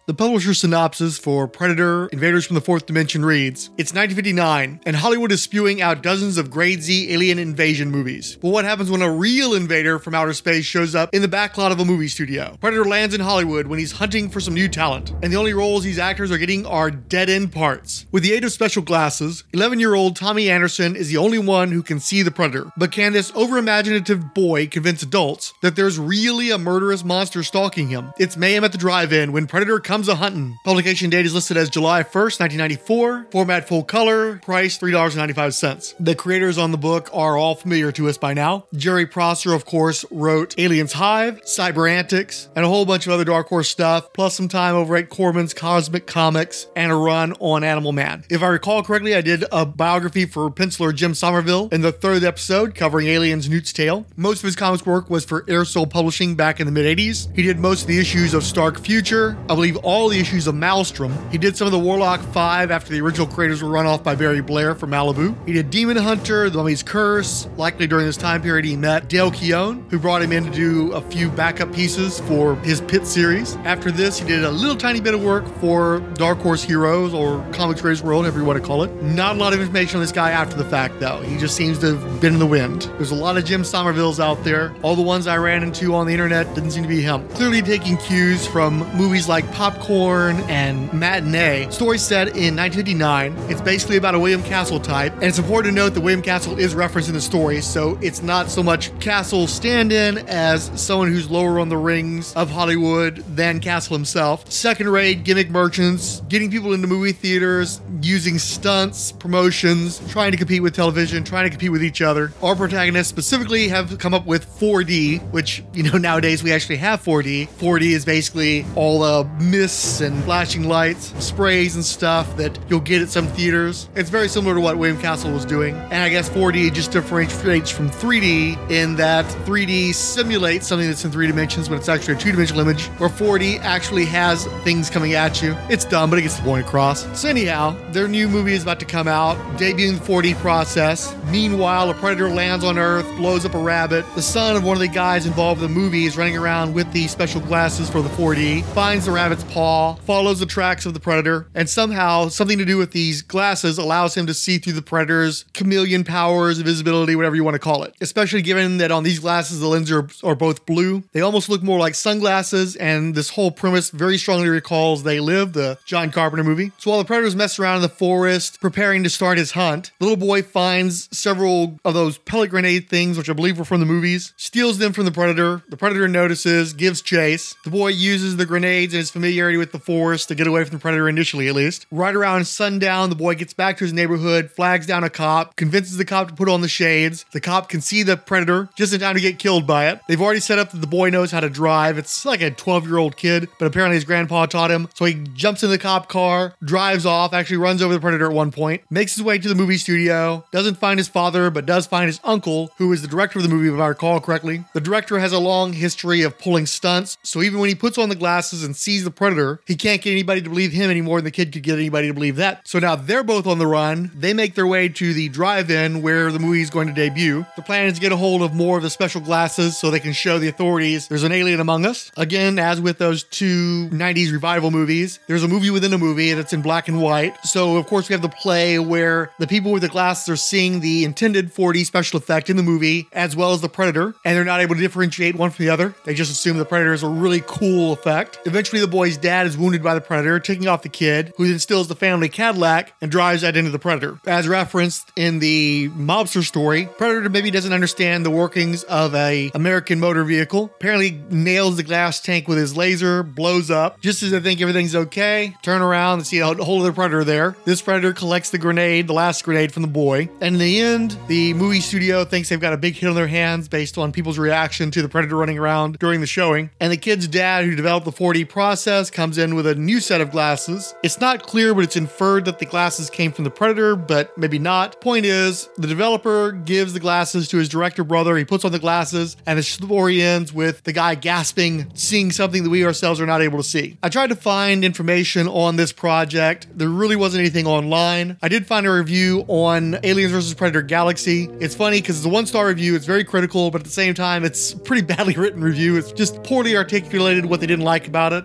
The publisher synopsis for Predator Invaders from the Fourth Dimension reads, "It's nineteen fifty-nine, and Hollywood is spewing out dozens of grade Z alien invasion movies. But what happens when a real invader from outer space shows up in the backlot of a movie studio? Predator lands in Hollywood when he's hunting for some new talent, and the only roles these actors are getting are dead-end parts. With the aid of special glasses, eleven-year-old Tommy Anderson is the only one who can see the Predator. But can this over-imaginative boy convince adults that there's really a murderous monster stalking him? It's mayhem at the drive-in when Predator comes a-huntin'." Publication date is listed as July first, nineteen ninety-four. Format full color. Price three dollars and ninety-five cents. The creators on the book are all familiar to us by now. Jerry Prosser, of course, wrote Aliens Hive, Cyber Antics, and a whole bunch of other Dark Horse stuff, plus some time over at Corman's Cosmic Comics and a run on Animal Man. If I recall correctly, I did a biography for penciler Jim Somerville in the third episode covering Aliens Newt's Tale. Most of his comics work was for Air Soul Publishing back in the mid-eighties. He did most of the issues of Stark Future, I believe all the issues of Maelstrom. He did some of the Warlock five after the original creators were run off by Barry Blair for Malibu. He did Demon Hunter, The Mummy's Curse. Likely during this time period he met Dale Keown, who brought him in to do a few backup pieces for his Pit series. After this, he did a little tiny bit of work for Dark Horse Heroes, or Comics Raiders World, however you want to call it. Not a lot of information on this guy after the fact, though. He just seems to have been in the wind. There's a lot of Jim Somervilles out there. All the ones I ran into on the internet didn't seem to be him. Clearly taking cues from movies like Popcorn and Matinee. Story set in nineteen fifty-nine. It's basically about a William Castle type, and it's important to note that William Castle is referenced in the story, so it's not so much Castle stand-in as someone who's lower on the rings of Hollywood than Castle himself. Second-rate gimmick merchants, getting people into movie theaters, using stunts, promotions, trying to compete with television, trying to compete with each other. Our protagonists specifically have come up with four D, which, you know, nowadays we actually have four D. four D is basically all the mists and flashing lights, sprays and stuff that you'll get at some theaters. It's very similar to what William Castle was doing. And I guess four D just differentiates from three D in that three D simulates something that's in three dimensions when it's actually a two-dimensional image, where four D actually has things coming at you. It's dumb, but it gets the point across. So anyhow, their new movie is about to come out, debuting the four D process. Meanwhile, a predator lands on Earth, blows up a rabbit. The son of one of the guys involved in the movie is running around with the special glasses for the four D, finds the rabbit's paw, follows the tracks of the predator, and somehow something to do with these glasses allows him to see through the predator's chameleon powers, invisibility, whatever you want to call it. Especially given that on these glasses, the lenses are, are both blue. They almost look more like sunglasses, and this whole premise very strongly recalls They Live, the John Carpenter movie. So while the predators mess around in the forest, preparing to start his hunt, the little boy finds several of those pellet grenade things, which I believe were from the movies, steals them from the predator. The predator notices, gives chase. The boy uses the grenades and his familiarity with the forest to get away from the predator initially, at least. Right around sundown, the boy gets back to his neighborhood, flags down a cop, convinces the cop to put on the shades. The cop can see the predator just in time to get killed by it. They've already set up that the boy knows how to drive. It's like a twelve-year-old kid, but apparently his grandpa taught him. So he jumps in the cop car, drives off, actually runs over the predator at one point, makes his way to the movie studio, doesn't find his father, but does find his uncle, who is the director of the movie, if I recall correctly. The director has a long history of pulling stunts, so even when he puts on the glasses and sees the predator, he can't get anybody to believe him anymore than the kid could get anybody to believe that. So now they're both on the run. They make their way to the drive-in where the movie is going to debut. The plan is to get a hold of more of the special glasses so they can show the authorities there's an alien among us. Again, as with those two nineties revival movies, there's a movie within a movie that's in black and white. So of course we have the play where the people with the glasses are seeing the intended four D special effect in the movie as well as the predator, and they're not able to differentiate one from the other. They just assume the predator is a really cool effect. Eventually the boy's dad is wounded by the predator, taking off the kid, who then steals the family Cadillac and drives that into the predator. As referenced in the mobster story, Predator maybe doesn't understand the workings of a American motor vehicle. Apparently nails the glass tank with his laser, blows up. Just as they think everything's okay, turn around and see a whole other predator there. This predator collects the grenade, the last grenade from the boy. And in the end, the movie studio thinks they've got a big hit on their hands based on people's reaction to the predator running around during the showing. And the kid's dad, who developed the four D process, comes in with a new set of glasses. It's not clear, but it's inferred that the glasses came from the predator, but maybe not. Point is, the developer gives the glasses to his director brother. He puts on the glasses, and the story ends with the guy gasping, seeing something that we ourselves are not able to see. I tried to find information on this project. There really wasn't anything online. I did find a review on Aliens versus. Predator Galaxy. It's funny because it's a one-star review. It's very critical, but at the same time, it's a pretty badly written review. It's just poorly articulated what they didn't like about it. I have my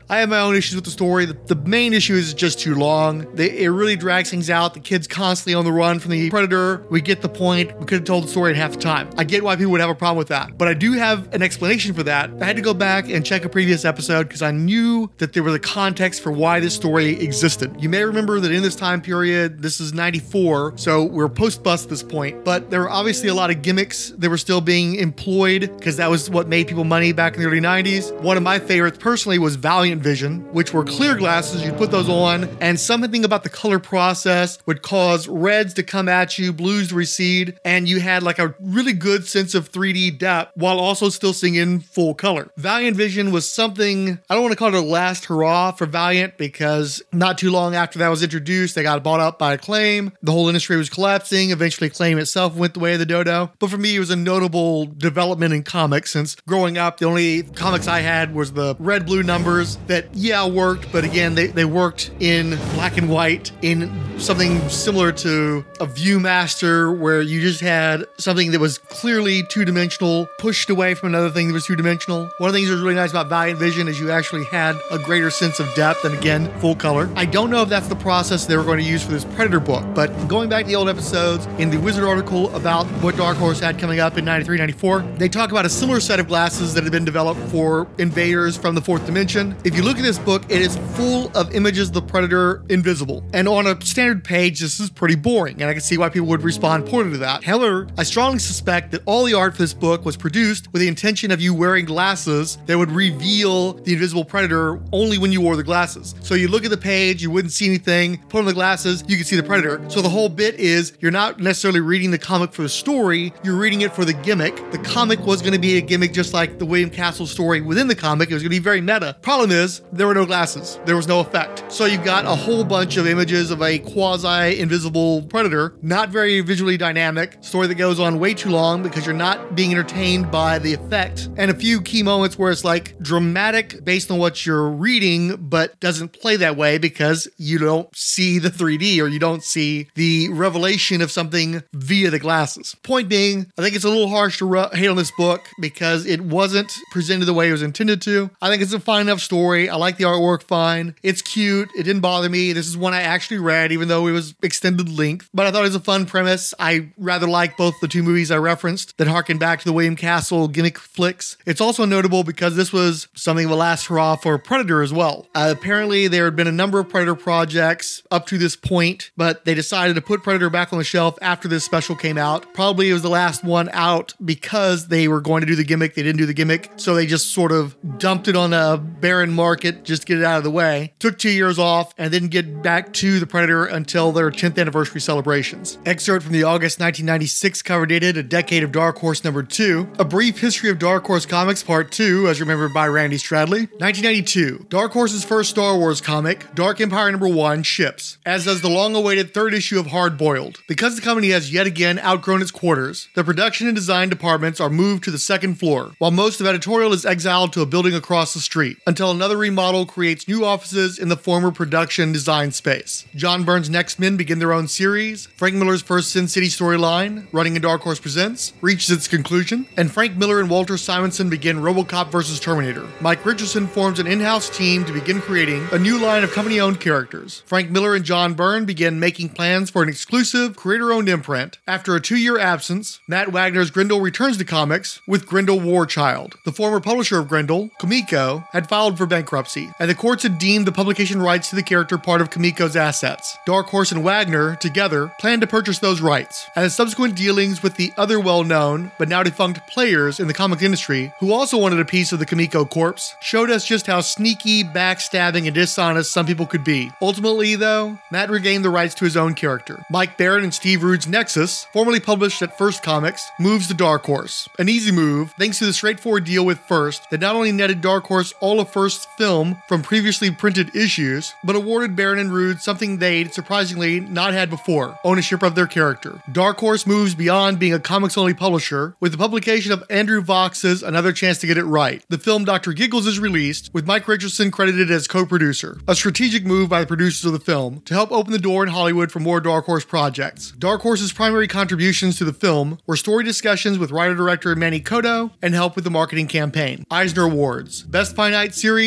own issues with the story. The, the main issue is just too long. They, it really drags things out. The kid's constantly on the run from the predator. We get the point. We could have told the story in half the time. I get why people would have a problem with that, but I do have an explanation for that. I had to go back and check a previous episode because I knew that there was a context for why this story existed. You may remember that in this time period, this is ninety-four, so we're post-bust at this point, but there were obviously a lot of gimmicks that were still being employed because that was what made people money back in the early nineties. One of my favorites personally was Valiant Vision, which were clear glasses. You'd put those on, and something about the color process would cause reds to come at you, blues to recede, and you had like a really good sense of three D depth while also still seeing in full color. Valiant Vision was something, I don't want to call it a last hurrah for Valiant because not too long after that was introduced, they got bought up by Acclaim. The whole industry was collapsing. Eventually, Acclaim itself went the way of the dodo. But for me, it was a notable development in comics since growing up, the only comics I had was the red blue numbers that, yeah, worked, but again, they, they worked in black and white in something similar to a Viewmaster where you just had something that was clearly two-dimensional pushed away from another thing that was two-dimensional. One of the things that was really nice about Valiant Vision is you actually had a greater sense of depth and again, full color. I don't know if that's the process they were going to use for this Predator book, but going back to the old episodes, in the Wizard article about what Dark Horse had coming up in ninety-three, ninety-four, they talk about a similar set of glasses that had been developed for invaders from the fourth dimension. If you look at this book, it is full of images of the Predator invisible. And on a standard page, this is pretty boring, and I can see why people would respond poorly to that. However, I strongly suspect that all the art for this book was produced with the intention of you wearing glasses that would reveal the invisible Predator only when you wore the glasses. So you look at the page, you wouldn't see anything, put on the glasses, you can see the Predator. So the whole bit is you're not necessarily reading the comic for the story, you're reading it for the gimmick. The comic was going to be a gimmick just like the William Castle story within the comic. It was going to be very meta. Problem is, there were no glasses. There was no effect. So you've got a whole bunch of images of a quasi-invisible Predator, not very visually dynamic, story that goes on way too long because you're not being entertained by the effect, and a few key moments where it's like dramatic based on what you're reading, but doesn't play that way because you don't see the three D or you don't see the revelation of something via the glasses. Point being, I think it's a little harsh to ru- hate on this book because it wasn't presented the way it was intended to. I think it's a fine enough story. I like the artwork fine. It's cute. It didn't bother me. This is one I actually read, even though it was extended length, but I thought it was a fun premise. I rather like both the two movies I referenced that harken back to the William Castle gimmick flicks. It's also notable because this was something of a last hurrah for Predator as well. Uh, apparently, there had been a number of Predator projects up to this point, but they decided to put Predator back on the shelf after this special came out. Probably it was the last one out because they were going to do the gimmick. They didn't do the gimmick, so they just sort of dumped it on a barren market just to get it out of the way. Took two years off and didn't get back to the Predator until their tenth anniversary celebrations. Excerpt from the August nineteen ninety-six cover dated A Decade of Dark Horse number two. A Brief History of Dark Horse Comics Part two, as remembered by Randy Stradley. nineteen ninety-two. Dark Horse's first Star Wars comic, Dark Empire number one, ships, as does the long-awaited third issue of Hard Boiled. Because the company has yet again outgrown its quarters, the production and design departments are moved to the second floor, while most of editorial is exiled to a building across the street, until another remodel creates new offices in the former production design space. John Byrne's Next Men begin their own series. Frank Miller's first Sin City storyline, Running in Dark Horse Presents, reaches its conclusion, and Frank Miller and Walter Simonson begin RoboCop versus Terminator. Mike Richardson forms an in-house team to begin creating a new line of company-owned characters. Frank Miller and John Byrne begin making plans for an exclusive, creator-owned imprint. After a two-year absence, Matt Wagner's Grendel returns to comics with Grendel Warchild. The former publisher of Grendel, Comico, had filed for bankruptcy, and the courts had deemed the publication rights to the character part of Comico's assets. Dark Horse and Wagner, together, planned to purchase those rights, and the subsequent dealings with the other well-known, but now defunct players in the comic industry, who also wanted a piece of the Comico corpse, showed us just how sneaky, backstabbing, and dishonest some people could be. Ultimately, though, Matt regained the rights to his own character. Mike Barron and Steve Rude's Nexus, formerly published at First Comics, moves to Dark Horse. An easy move, thanks to the straightforward deal with First that not only netted Dark Horse all of First's film from previously printed issues, but awarded Barron and Rude something they'd surprisingly not had before, ownership of their character. Dark Horse moves beyond being a comics-only publisher with the publication of Andrew Vox's Another Chance to Get It Right. The film Doctor Giggles is released, with Mike Richardson credited as co-producer. A strategic move by the producers of the film to help open the door in Hollywood for more Dark Horse projects. Dark Horse's primary contributions to the film were story discussions with writer-director Manny Coto and help with the marketing campaign. Eisner Awards: Best Finite Series, Con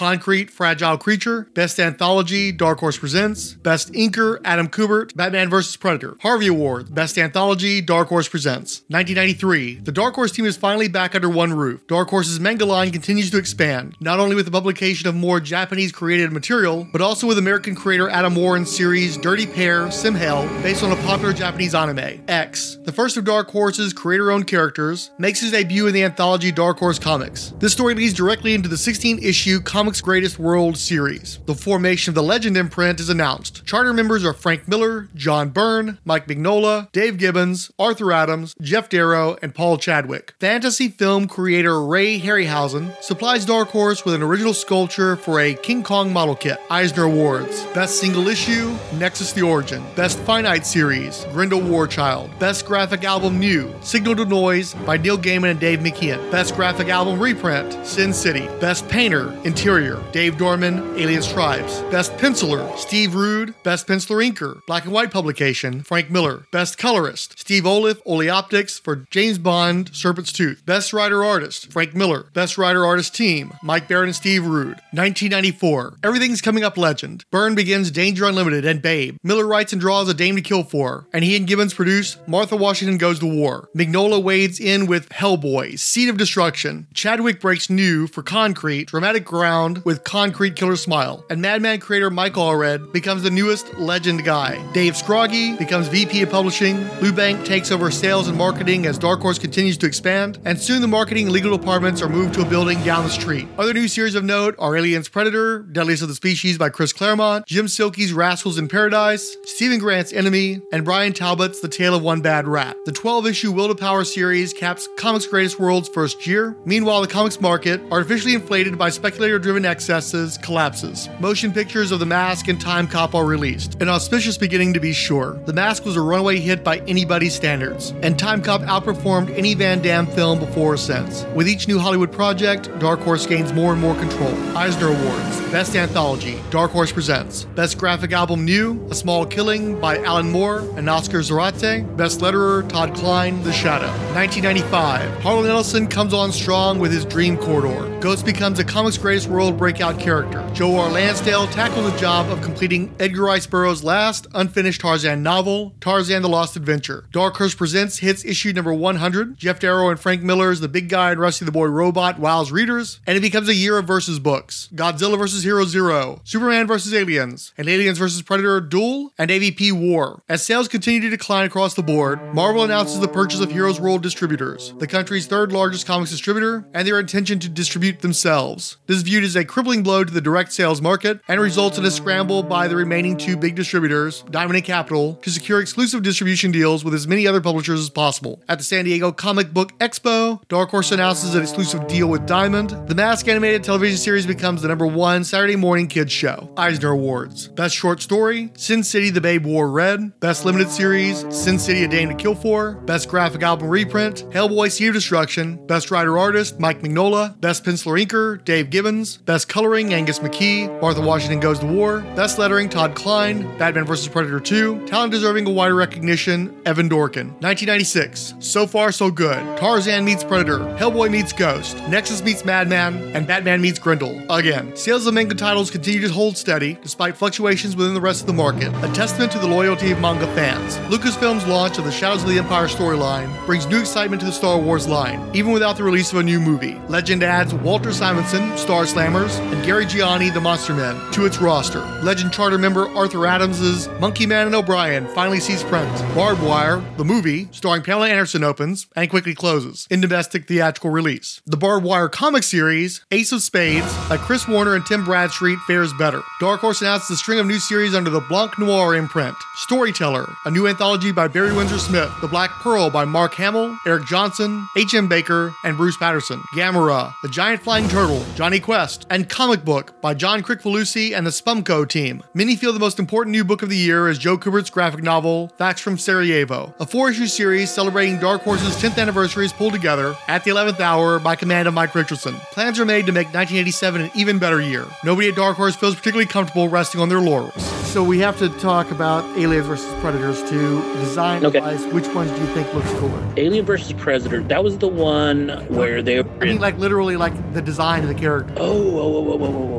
Concrete, Fragile Creature. Best Anthology, Dark Horse Presents. Best Inker, Adam Kubert, Batman versus. Predator. Harvey Award, Best Anthology, Dark Horse Presents. nineteen ninety-three, the Dark Horse team is finally back under one roof. Dark Horse's manga line continues to expand, not only with the publication of more Japanese-created material, but also with American creator Adam Warren's series Dirty Pair, Sim Hell, based on a popular Japanese anime, X. The first of Dark Horse's creator-owned characters makes his debut in the anthology Dark Horse Comics. This story leads directly into the sixteen-issue Comics Greatest World series. The formation of the Legend imprint is announced. Charter members are Frank Miller, John Byrne, Mike Mignola, Dave Gibbons, Arthur Adams, Jeff Darrow, and Paul Chadwick. Fantasy film creator Ray Harryhausen supplies Dark Horse with an original sculpture for a King Kong model kit. Eisner Awards. Best Single Issue, Nexus The Origin. Best Finite Series, Grendel Warchild. Best Graphic Album New, Signal to Noise by Neil Gaiman and Dave McKeon. Best Graphic Album Reprint, Sin City. Best Painter, Interior, Dave Dorman, Aliens Tribes. Best Penciler, Steve Rude. Best Penciler Inker, Black and White Publication, Frank Miller. Best Colorist, Steve Oliff, Oleoptics for James Bond, Serpent's Tooth. Best Writer Artist, Frank Miller. Best Writer Artist Team, Mike Barrett and Steve Rude. nineteen ninety-four, Everything's Coming Up Legend. Byrne begins Danger Unlimited and Babe. Miller writes and draws A Dame to Kill For, and he and Gibbons produce Martha Washington Goes to War. Mignola wades in with Hellboy, Seed of Destruction. Chadwick breaks new for Concrete, Dramatic Ground with Concrete Killer Smile. And Madman creator Mike Allred becomes the newest Legend guy. Dave Scroggy becomes V P of Publishing. Lou Bank takes over sales and marketing as Dark Horse continues to expand, and soon the marketing and legal departments are moved to a building down the street. Other new series of note are Aliens Predator, Deadliest of the Species by Chris Claremont, Jim Silkey's Rascals in Paradise, Stephen Grant's Enemy, and Brian Talbot's The Tale of One Bad Rat. The twelve-issue Will to Power series caps Comics Greatest World's first year. Meanwhile, the comics market, artificially inflated by speculator-driven excesses, collapses. Motion pictures of The Mask and Time Cop are released. An auspicious beginning to be sure. The Mask was a runaway hit by anybody's standards, and Time Cop outperformed any Van Damme film before or since. With each new Hollywood project, Dark Horse gains more and more control. Eisner Awards. Best Anthology, Dark Horse Presents. Best Graphic Album New, A Small Killing by Alan Moore and Oscar Zarate. Best Letterer, Todd Klein, The Shadow. nineteen ninety-five, Harlan Ellison comes on strong with his Dream Corridor. Ghost becomes a Comics Greatest World breakout character. Joe R. Lansdale tackles the job of completing Edgar Rice Burroughs' last unfinished Tarzan novel, Tarzan the Lost Adventure. Dark Horse Presents hits issue number one hundred. Jeff Darrow and Frank Miller's The Big Guy and Rusty the Boy Robot wows readers, and it becomes a year of versus books. Godzilla versus. Hero Zero, Superman versus. Aliens, and Aliens versus. Predator Duel, and A V P War. As sales continue to decline across the board, Marvel announces the purchase of Heroes World Distributors, the country's third largest comics distributor, and their intention to distribute themselves. This is viewed as a crippling blow to the direct sales market, and results in a scramble by the remaining two big distributors, Diamond and Capital, to secure exclusive distribution deals with as many other publishers as possible. At the San Diego Comic Book Expo, Dark Horse announces an exclusive deal with Diamond. The Mask animated television series becomes the number one Saturday morning kids show. Eisner Awards. Best Short Story, Sin City The Babe Wore Red. Best Limited Series, Sin City A Dame to Kill For. Best Graphic Album Reprint, Hellboy Seed of Destruction. Best Writer Artist, Mike Mignola. Best Penciler Inker, Dave Gibbons. Best Coloring, Angus McKee. Martha Washington Goes to War. Best Lettering, Todd Klein. Batman versus. Predator two. Talent deserving of wider recognition, Evan Dorkin. nineteen ninety-six, So Far So Good. Tarzan meets Predator. Hellboy meets Ghost. Nexus meets Madman. And Batman meets Grendel. Again, sales of manga titles continue to hold steady, despite fluctuations within the rest of the market, a testament to the loyalty of manga fans. Lucasfilm's launch of the Shadows of the Empire storyline brings new excitement to the Star Wars line, even without the release of a new movie. Legend adds Walter Simonson, Star Slammers, and Gary Gianni, the Monster Men, to its roster. Legend charter member Arthur Adams' Monkey Man and O'Brien finally sees print. Barbed Wire, the movie, starring Pamela Anderson, opens and quickly closes in domestic theatrical release. The Barbed Wire comic series, Ace of Spades, by Chris Warner and Tim Bradstreet, fares better. Dark Horse announces a string of new series under the Blanc Noir imprint. Storyteller, a new anthology by Barry Windsor Smith. The Black Pearl by Mark Hamill, Eric Johnson, H M. Baker, and Bruce Patterson. Gamera, The Giant Flying Turtle, Johnny Quest, and Comic Book by John Kricfalusi and the Spumco team. Many feel the most important new book of the year is Joe Kubert's graphic novel, Facts from Sarajevo. A four-issue series celebrating Dark Horse's tenth anniversary is pulled together at the eleventh hour by command of Mike Richardson. Plans are made to make nineteen eighty-seven an even better year. Nobody at Dark Horse feels particularly comfortable resting on their laurels. So we have to talk about Aliens versus. Predators two. Design-wise, okay. Which ones do you think looks cooler? Alien versus. Predator, that was the one where they were... I mean, like, literally, like, the design of the character. Oh, oh, oh, oh, oh, oh, oh.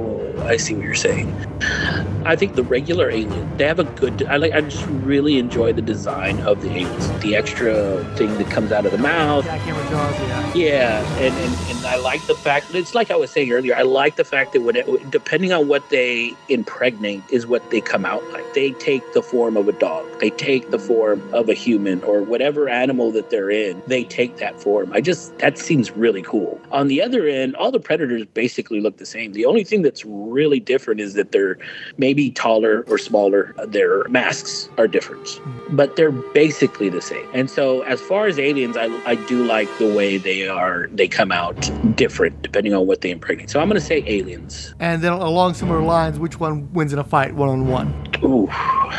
I see what you're saying. I think the regular alien, they have a good, I like, I just really enjoy the design of the aliens. The extra thing that comes out of the mouth. Jackhammer jaws, yeah. Yeah, and, and, and I like the fact, it's like I was saying earlier, I like the fact that when it, depending on what they impregnate is what they come out like. They take the form of a dog. They take the form of a human or whatever animal that they're in. They take that form. I just, that seems really cool. On the other end, all the predators basically look the same. The only thing that's really different is that they're maybe taller or smaller. Their masks are different, but they're basically the same. And so as far as aliens, I, I do like the way they are, they come out different depending on what they impregnate. So I'm going to say aliens. And then along similar lines, which one wins in a fight, one-on-one? Ooh.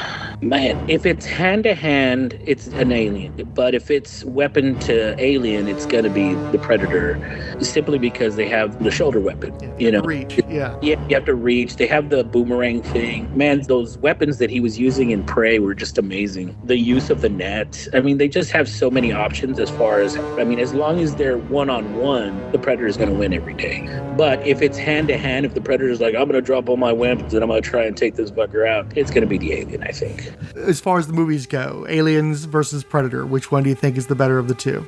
Man, if it's hand-to-hand, it's an alien. But if it's weapon to alien, it's going to be the Predator, simply because they have the shoulder weapon, Yeah, you know? reach, yeah. Yeah, you have to reach. They have the boomerang thing. Man, those weapons that he was using in Prey were just amazing. The use of the net. I mean, they just have so many options as far as, I mean, as long as they're one-on-one, the Predator is going to win every day. But if it's hand-to-hand, if the Predator's like, I'm going to drop all my weapons and I'm going to try and take this fucker out, it's going to be the alien, I think. As far as the movies go, Aliens versus Predator, which one do you think is the better of the two?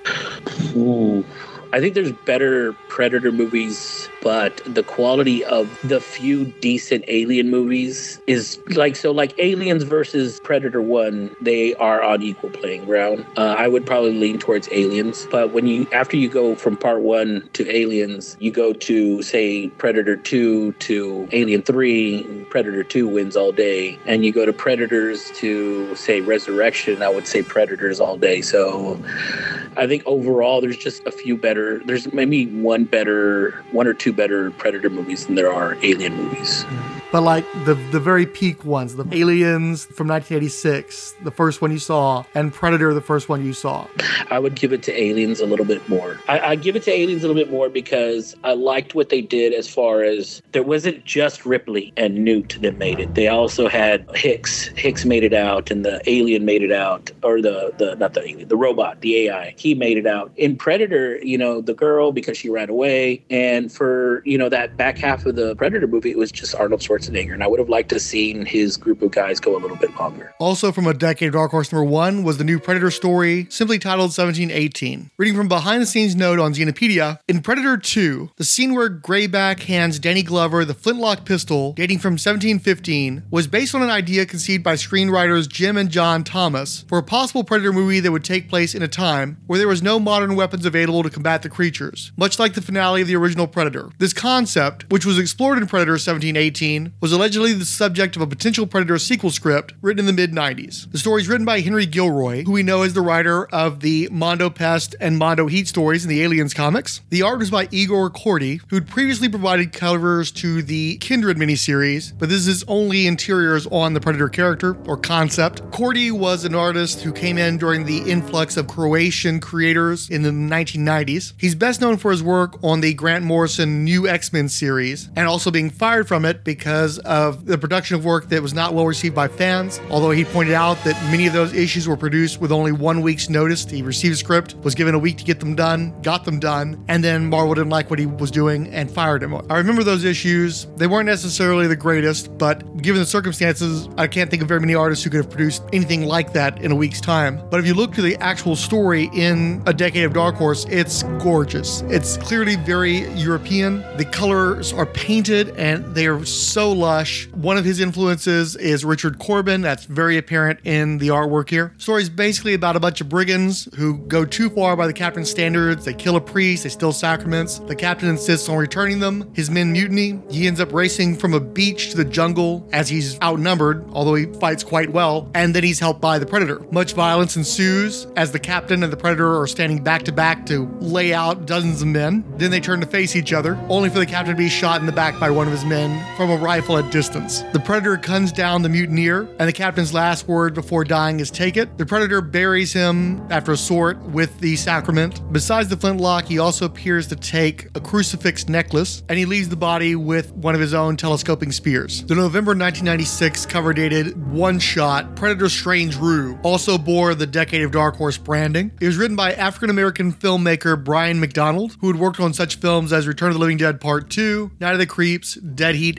Ooh. I think there's better Predator movies, but the quality of the few decent Alien movies is like, so like Aliens versus Predator one, they are on equal playing ground. Uh, I would probably lean towards Aliens, but when you, after you go from part one to Aliens, you go to say Predator two to Alien three, Predator two wins all day. And you go to Predators to say Resurrection, I would say Predators all day. So I think overall there's just a few better, there's maybe one better, one or two better Predator movies than there are Alien movies. But like the the very peak ones, the Aliens from nineteen eighty-six, the first one you saw, and Predator, the first one you saw. I would give it to Aliens a little bit more. I, I give it to Aliens a little bit more because I liked what they did as far as there wasn't just Ripley and Newt that made it. They also had Hicks. Hicks made it out, and the alien made it out, or the, the not the alien, the robot, the A I. He made it out. In Predator, you know, the girl, because she ran away, and for, you know, that back half of the Predator movie, it was just Arnold Schwarzenegger. And I would have liked to have seen his group of guys go a little bit longer. Also from a decade of Dark Horse number one was the new Predator story, simply titled seventeen eighteen. Reading from behind the scenes note on Xenopedia, in Predator two, the scene where Grayback hands Danny Glover the flintlock pistol dating from seventeen fifteen was based on an idea conceived by screenwriters Jim and John Thomas for a possible Predator movie that would take place in a time where there was no modern weapons available to combat the creatures, much like the finale of the original Predator. This concept, which was explored in Predator seventeen eighteen, was allegedly the subject of a potential Predator sequel script written in the mid nineties. The story is written by Henry Gilroy, who we know as the writer of the Mondo Pest and Mondo Heat stories in the Aliens comics. The art was by Igor Korty, who'd previously provided covers to the Kindred miniseries, but this is only interiors on the Predator character or concept. Korty was an artist who came in during the influx of Croatian creators in the nineteen nineties. He's best known for his work on the Grant Morrison New X-Men series, and also being fired from it because of the production of work that was not well received by fans, although he pointed out that many of those issues were produced with only one week's notice. He received a script, was given a week to get them done, got them done, and then Marvel didn't like what he was doing and fired him. I remember those issues. They weren't necessarily the greatest, but given the circumstances, I can't think of very many artists who could have produced anything like that in a week's time. But if you look to the actual story in A Decade of Dark Horse, it's gorgeous. It's clearly very European. The colors are painted and they are so lush. One of his influences is Richard Corbin. That's very apparent in the artwork here. The story is basically about a bunch of brigands who go too far by the captain's standards. They kill a priest, they steal sacraments. The captain insists on returning them. His men mutiny. He ends up racing from a beach to the jungle as he's outnumbered, although he fights quite well, and then he's helped by the Predator. Much violence ensues as the captain and the Predator are standing back to back to lay out dozens of men. Then they turn to face each other, only for the captain to be shot in the back by one of his men from a rifle at distance. The Predator guns down the mutineer, and the captain's last word before dying is "take it." The Predator buries him after a sort with the sacrament. Besides the flintlock, he also appears to take a crucifix necklace, and he leaves the body with one of his own telescoping spears. The November nineteen ninety-six cover dated one-shot Predator Strange Rue also bore the Decade of Dark Horse branding. It was written by African-American filmmaker Brian McDonald, who had worked on such films as Return of the Living Dead Part two, Night of the Creeps, Dead Heat, and The Resurrection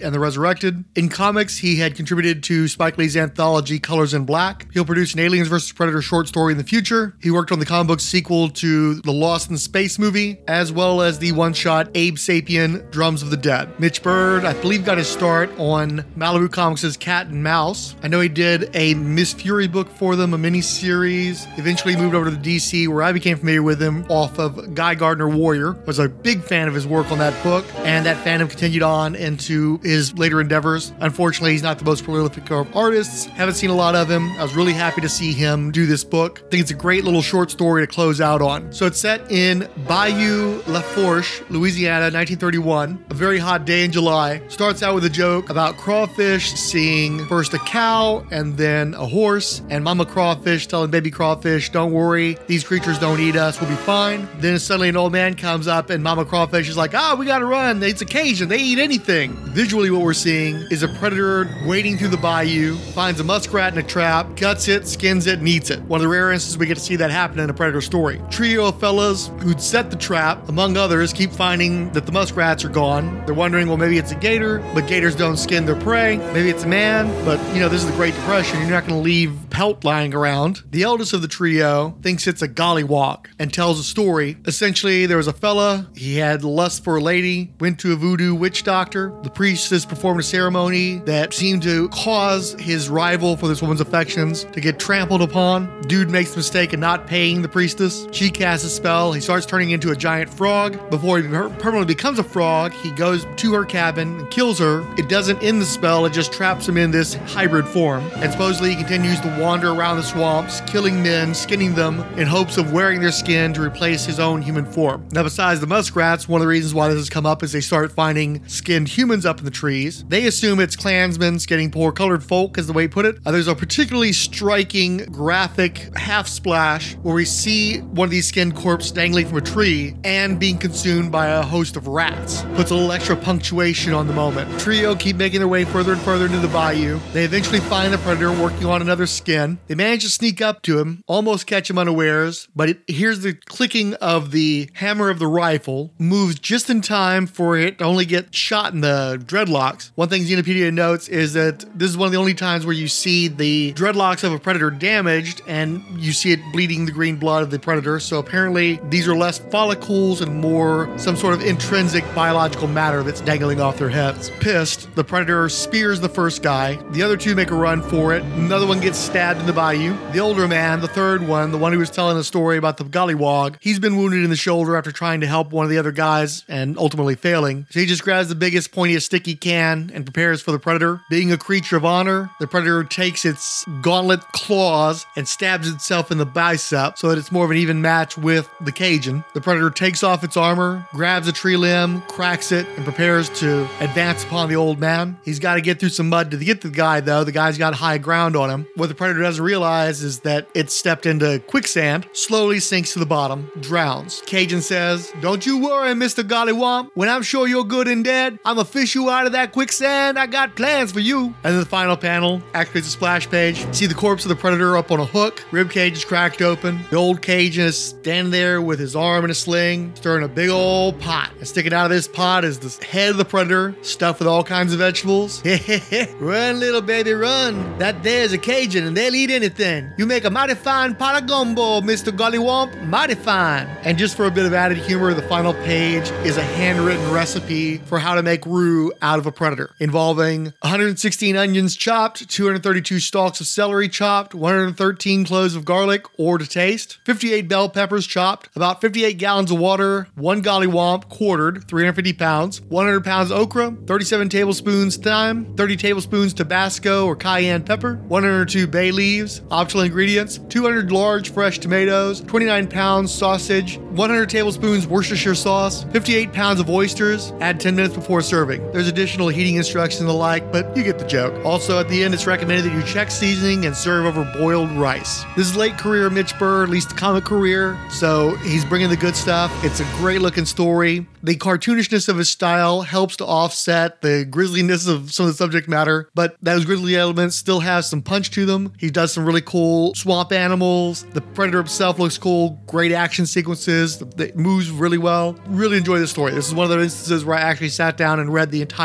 resurrected. In comics, he had contributed to Spike Lee's anthology Colors in Black. He'll produce an Aliens versus. Predator short story in the future. He worked on the comic book sequel to the Lost in Space movie, as well as the one-shot Abe Sapien Drums of the Dead. Mitch Bird, I believe, got his start on Malibu Comics' Cat and Mouse. I know he did a Miss Fury book for them, a mini-series. Eventually moved over to the D C, where I became familiar with him off of Guy Gardner Warrior. I was a big fan of his work on that book, and that fandom continued on into his later endeavors. Unfortunately, he's not the most prolific of artists. Haven't seen a lot of him. I was really happy to see him do this book. I think it's a great little short story to close out on. So it's set in Bayou La Fourche, Louisiana, nineteen thirty-one. A very hot day in July. Starts out with a joke about crawfish seeing first a cow and then a horse, and Mama Crawfish telling baby crawfish, don't worry, these creatures don't eat us, we'll be fine. Then suddenly an old man comes up and Mama Crawfish is like, ah, we gotta run, it's occasion, they eat anything. Visually what we're seeing is a predator wading through the bayou, finds a muskrat in a trap, cuts it, skins it, and eats it. One of the rare instances we get to see that happen in a Predator story. Trio of fellas who'd set the trap, among others, keep finding that the muskrats are gone. They're wondering, well, maybe it's a gator, but gators don't skin their prey. Maybe it's a man, but, you know, this is the Great Depression. You're not going to leave pelt lying around. The eldest of the trio thinks it's a gollywog and tells a story. Essentially, there was a fella, he had lust for a lady, went to a voodoo witch doctor. The priestess performed a ceremony that seemed to cause his rival for this woman's affections to get trampled upon. Dude makes the mistake of not paying the priestess. She casts a spell. He starts turning into a giant frog. Before he permanently becomes a frog, he goes to her cabin and kills her. It doesn't end the spell, it just traps him in this hybrid form. And supposedly he continues to wander around the swamps, killing men, skinning them, in hopes of wearing their skin to replace his own human form. Now, besides the muskrats, one of the reasons why this has come up is they start finding skinned humans up in the trees. They assume it's Klansmen skinning poor colored folk, is the way he put it. Uh, there's a particularly striking graphic half splash where we see one of these skinned corpses dangling from a tree and being consumed by a host of rats. Puts a little extra punctuation on the moment. The trio keep making their way further and further into the bayou. They eventually find the predator working on another skin. They manage to sneak up to him, almost catch him unawares, but it hears the clicking of the hammer of the rifle, moves just in time for it to only get shot in the dreadlocks. One thing Xenopedia notes is that this is one of the only times where you see the dreadlocks of a predator damaged and you see it bleeding the green blood of the predator. So apparently these are less follicles and more some sort of intrinsic biological matter that's dangling off their heads. Pissed, the predator spears the first guy. The other two make a run for it. Another one gets stabbed in the bayou. The older man, the third one, the one who was telling the story about the gollywog, he's been wounded in the shoulder after trying to help one of the other guys and ultimately failing. So he just grabs the biggest, pointiest stick he can and prepares for the predator. Being a creature of honor, the predator takes its gauntlet claws and stabs itself in the bicep so that it's more of an even match with the Cajun. The predator takes off its armor, grabs a tree limb, cracks it, and prepares to advance upon the old man. He's got to get through some mud to get to the guy, though. The guy's got high ground on him. What the predator doesn't realize is that it stepped into quicksand, slowly sinks to the bottom, drowns. Cajun says, "Don't you worry, Mister Gollywomp. When I'm sure you're good and dead, I'ma fish you out of that quicksand. I got plans for you." And then the final panel activates a splash page. See the corpse of the predator up on a hook. Rib cage is cracked open. The old Cajun is standing there with his arm in a sling, stirring a big old pot. And sticking out of this pot is the head of the predator, stuffed with all kinds of vegetables. Run, little baby, run. That there's a Cajun, and they'll eat anything. You make a mighty fine pot of gumbo, Mister Gollywomp. Mighty fine. And just for a bit of added humor, the final page is a handwritten recipe for how to make roux out of a predator, involving one hundred sixteen onions chopped, two hundred thirty-two stalks of celery chopped, one hundred thirteen cloves of garlic or to taste, fifty-eight bell peppers chopped, about fifty-eight gallons of water, one gollywomp quartered, three hundred fifty pounds, one hundred pounds okra, thirty-seven tablespoons thyme, thirty tablespoons Tabasco or cayenne pepper, one hundred two bay leaves, optional ingredients, two hundred large fresh tomatoes, twenty-nine pounds sausage, one hundred tablespoons Worcestershire sauce, fifty-eight pounds of oysters, add ten minutes before serving. There's additional heating instructions and the like, but you get the joke. Also, at the end, it's recommended that you check seasoning and serve over boiled rice. This is late career Mitch Bird, at least the comic career, so he's bringing the good stuff. It's a great looking story. The cartoonishness of his style helps to offset the grisliness of some of the subject matter, but those grisly elements still have some punch to them. He does some really cool swamp animals. The predator himself looks cool. Great action sequences. It moves really well. Really enjoy the story. This is one of those instances where I actually sat down and read the entire story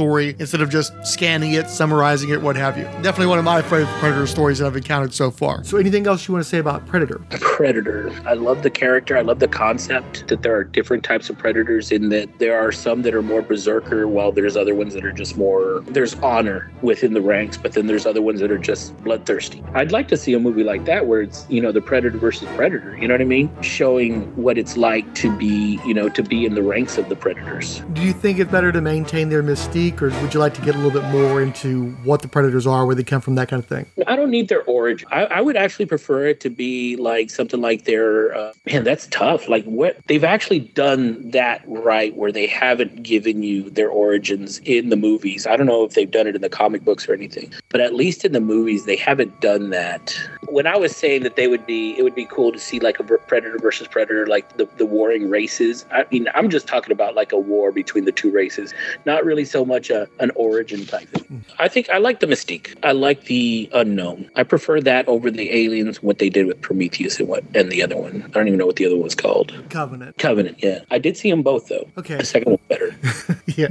story instead of just scanning it, summarizing it, what have you. Definitely one of my favorite Predator stories that I've encountered so far. So anything else you want to say about Predator? Predator. I love the character. I love the concept that there are different types of predators, in that there are some that are more berserker, while there's other ones that are just more, there's honor within the ranks, but then there's other ones that are just bloodthirsty. I'd like to see a movie like that where it's, you know, the Predator versus Predator, you know what I mean? Showing what it's like to be, you know, to be in the ranks of the predators. Do you think it's better to maintain their mystique, or would you like to get a little bit more into what the predators are, where they come from, that kind of thing? I don't need their origin. I, I would actually prefer it to be like something like their, uh, man, that's tough. Like what they've actually done that right, where they haven't given you their origins in the movies. I don't know if they've done it in the comic books or anything, but at least in the movies, they haven't done that. When I was saying that they would be, it would be cool to see like a Predator versus Predator, like the, the warring races. I mean, I'm just talking about like a war between the two races, not really so much a, an origin type thing. I think I like the mystique. I like the unknown. I prefer that over the aliens, what they did with Prometheus and what, and the other one. I don't even know what the other one was called. Covenant. Covenant, yeah. I did see them both though. Okay. The second one better. Yeah.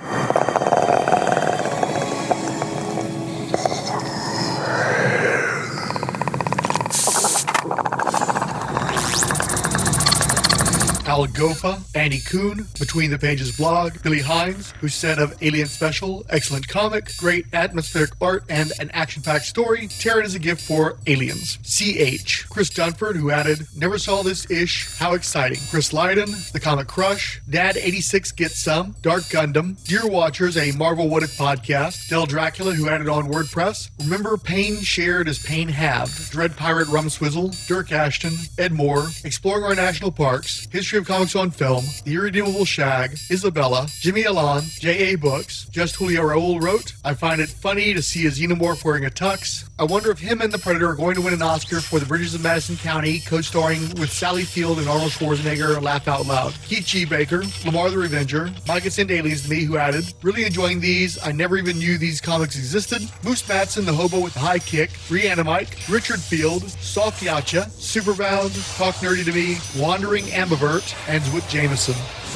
Al Gofa, Andy Kuhn, Between the Pages blog, Billy Hines, who said of Alien Special, excellent comic, great atmospheric art, and an action-packed story. Terran is a gift for aliens. C H. Chris Dunford, who added, never saw this ish, how exciting. Chris Lydon, The Comic Crush, Dad eighty-six Gets Some, Dark Gundam, Dear Watchers, a Marvel What If podcast, Del Dracula, who added on WordPress, Remember Pain Shared is Pain Halved, Dread Pirate Rumswizzle, Dirk Ashton, Ed Moore, Exploring Our National Parks, History of Comics on Film, The Irredeemable Shag, Isabella, Jimmy Alon, J A Books, Just Julio Raul wrote, I find it funny to see a xenomorph wearing a tux. I wonder if him and the Predator are going to win an Oscar for The Bridges of Madison County, co-starring with Sally Field and Arnold Schwarzenegger, laugh out loud. Keith G. Baker, Lamar the Revenger, Mike had sent aliens to me, who added, really enjoying these, I never even knew these comics existed. Moose Matson, the hobo with the high kick, Reanimite, Richard Field, Soft Yacha, Superbound, Talk Nerdy to Me, Wandering Ambivert, and Zwit Jameson.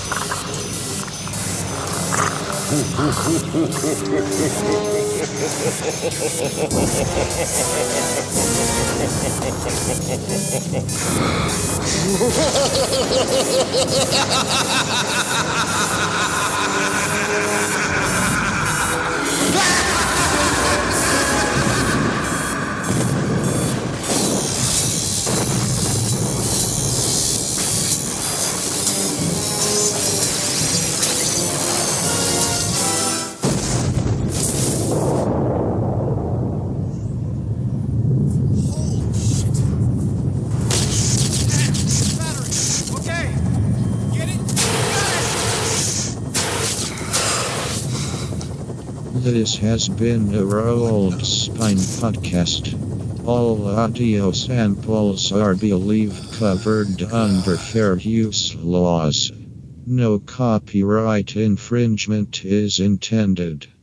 This has been a Rolled Spine podcast. All audio samples are believed covered under fair use laws. No copyright infringement is intended.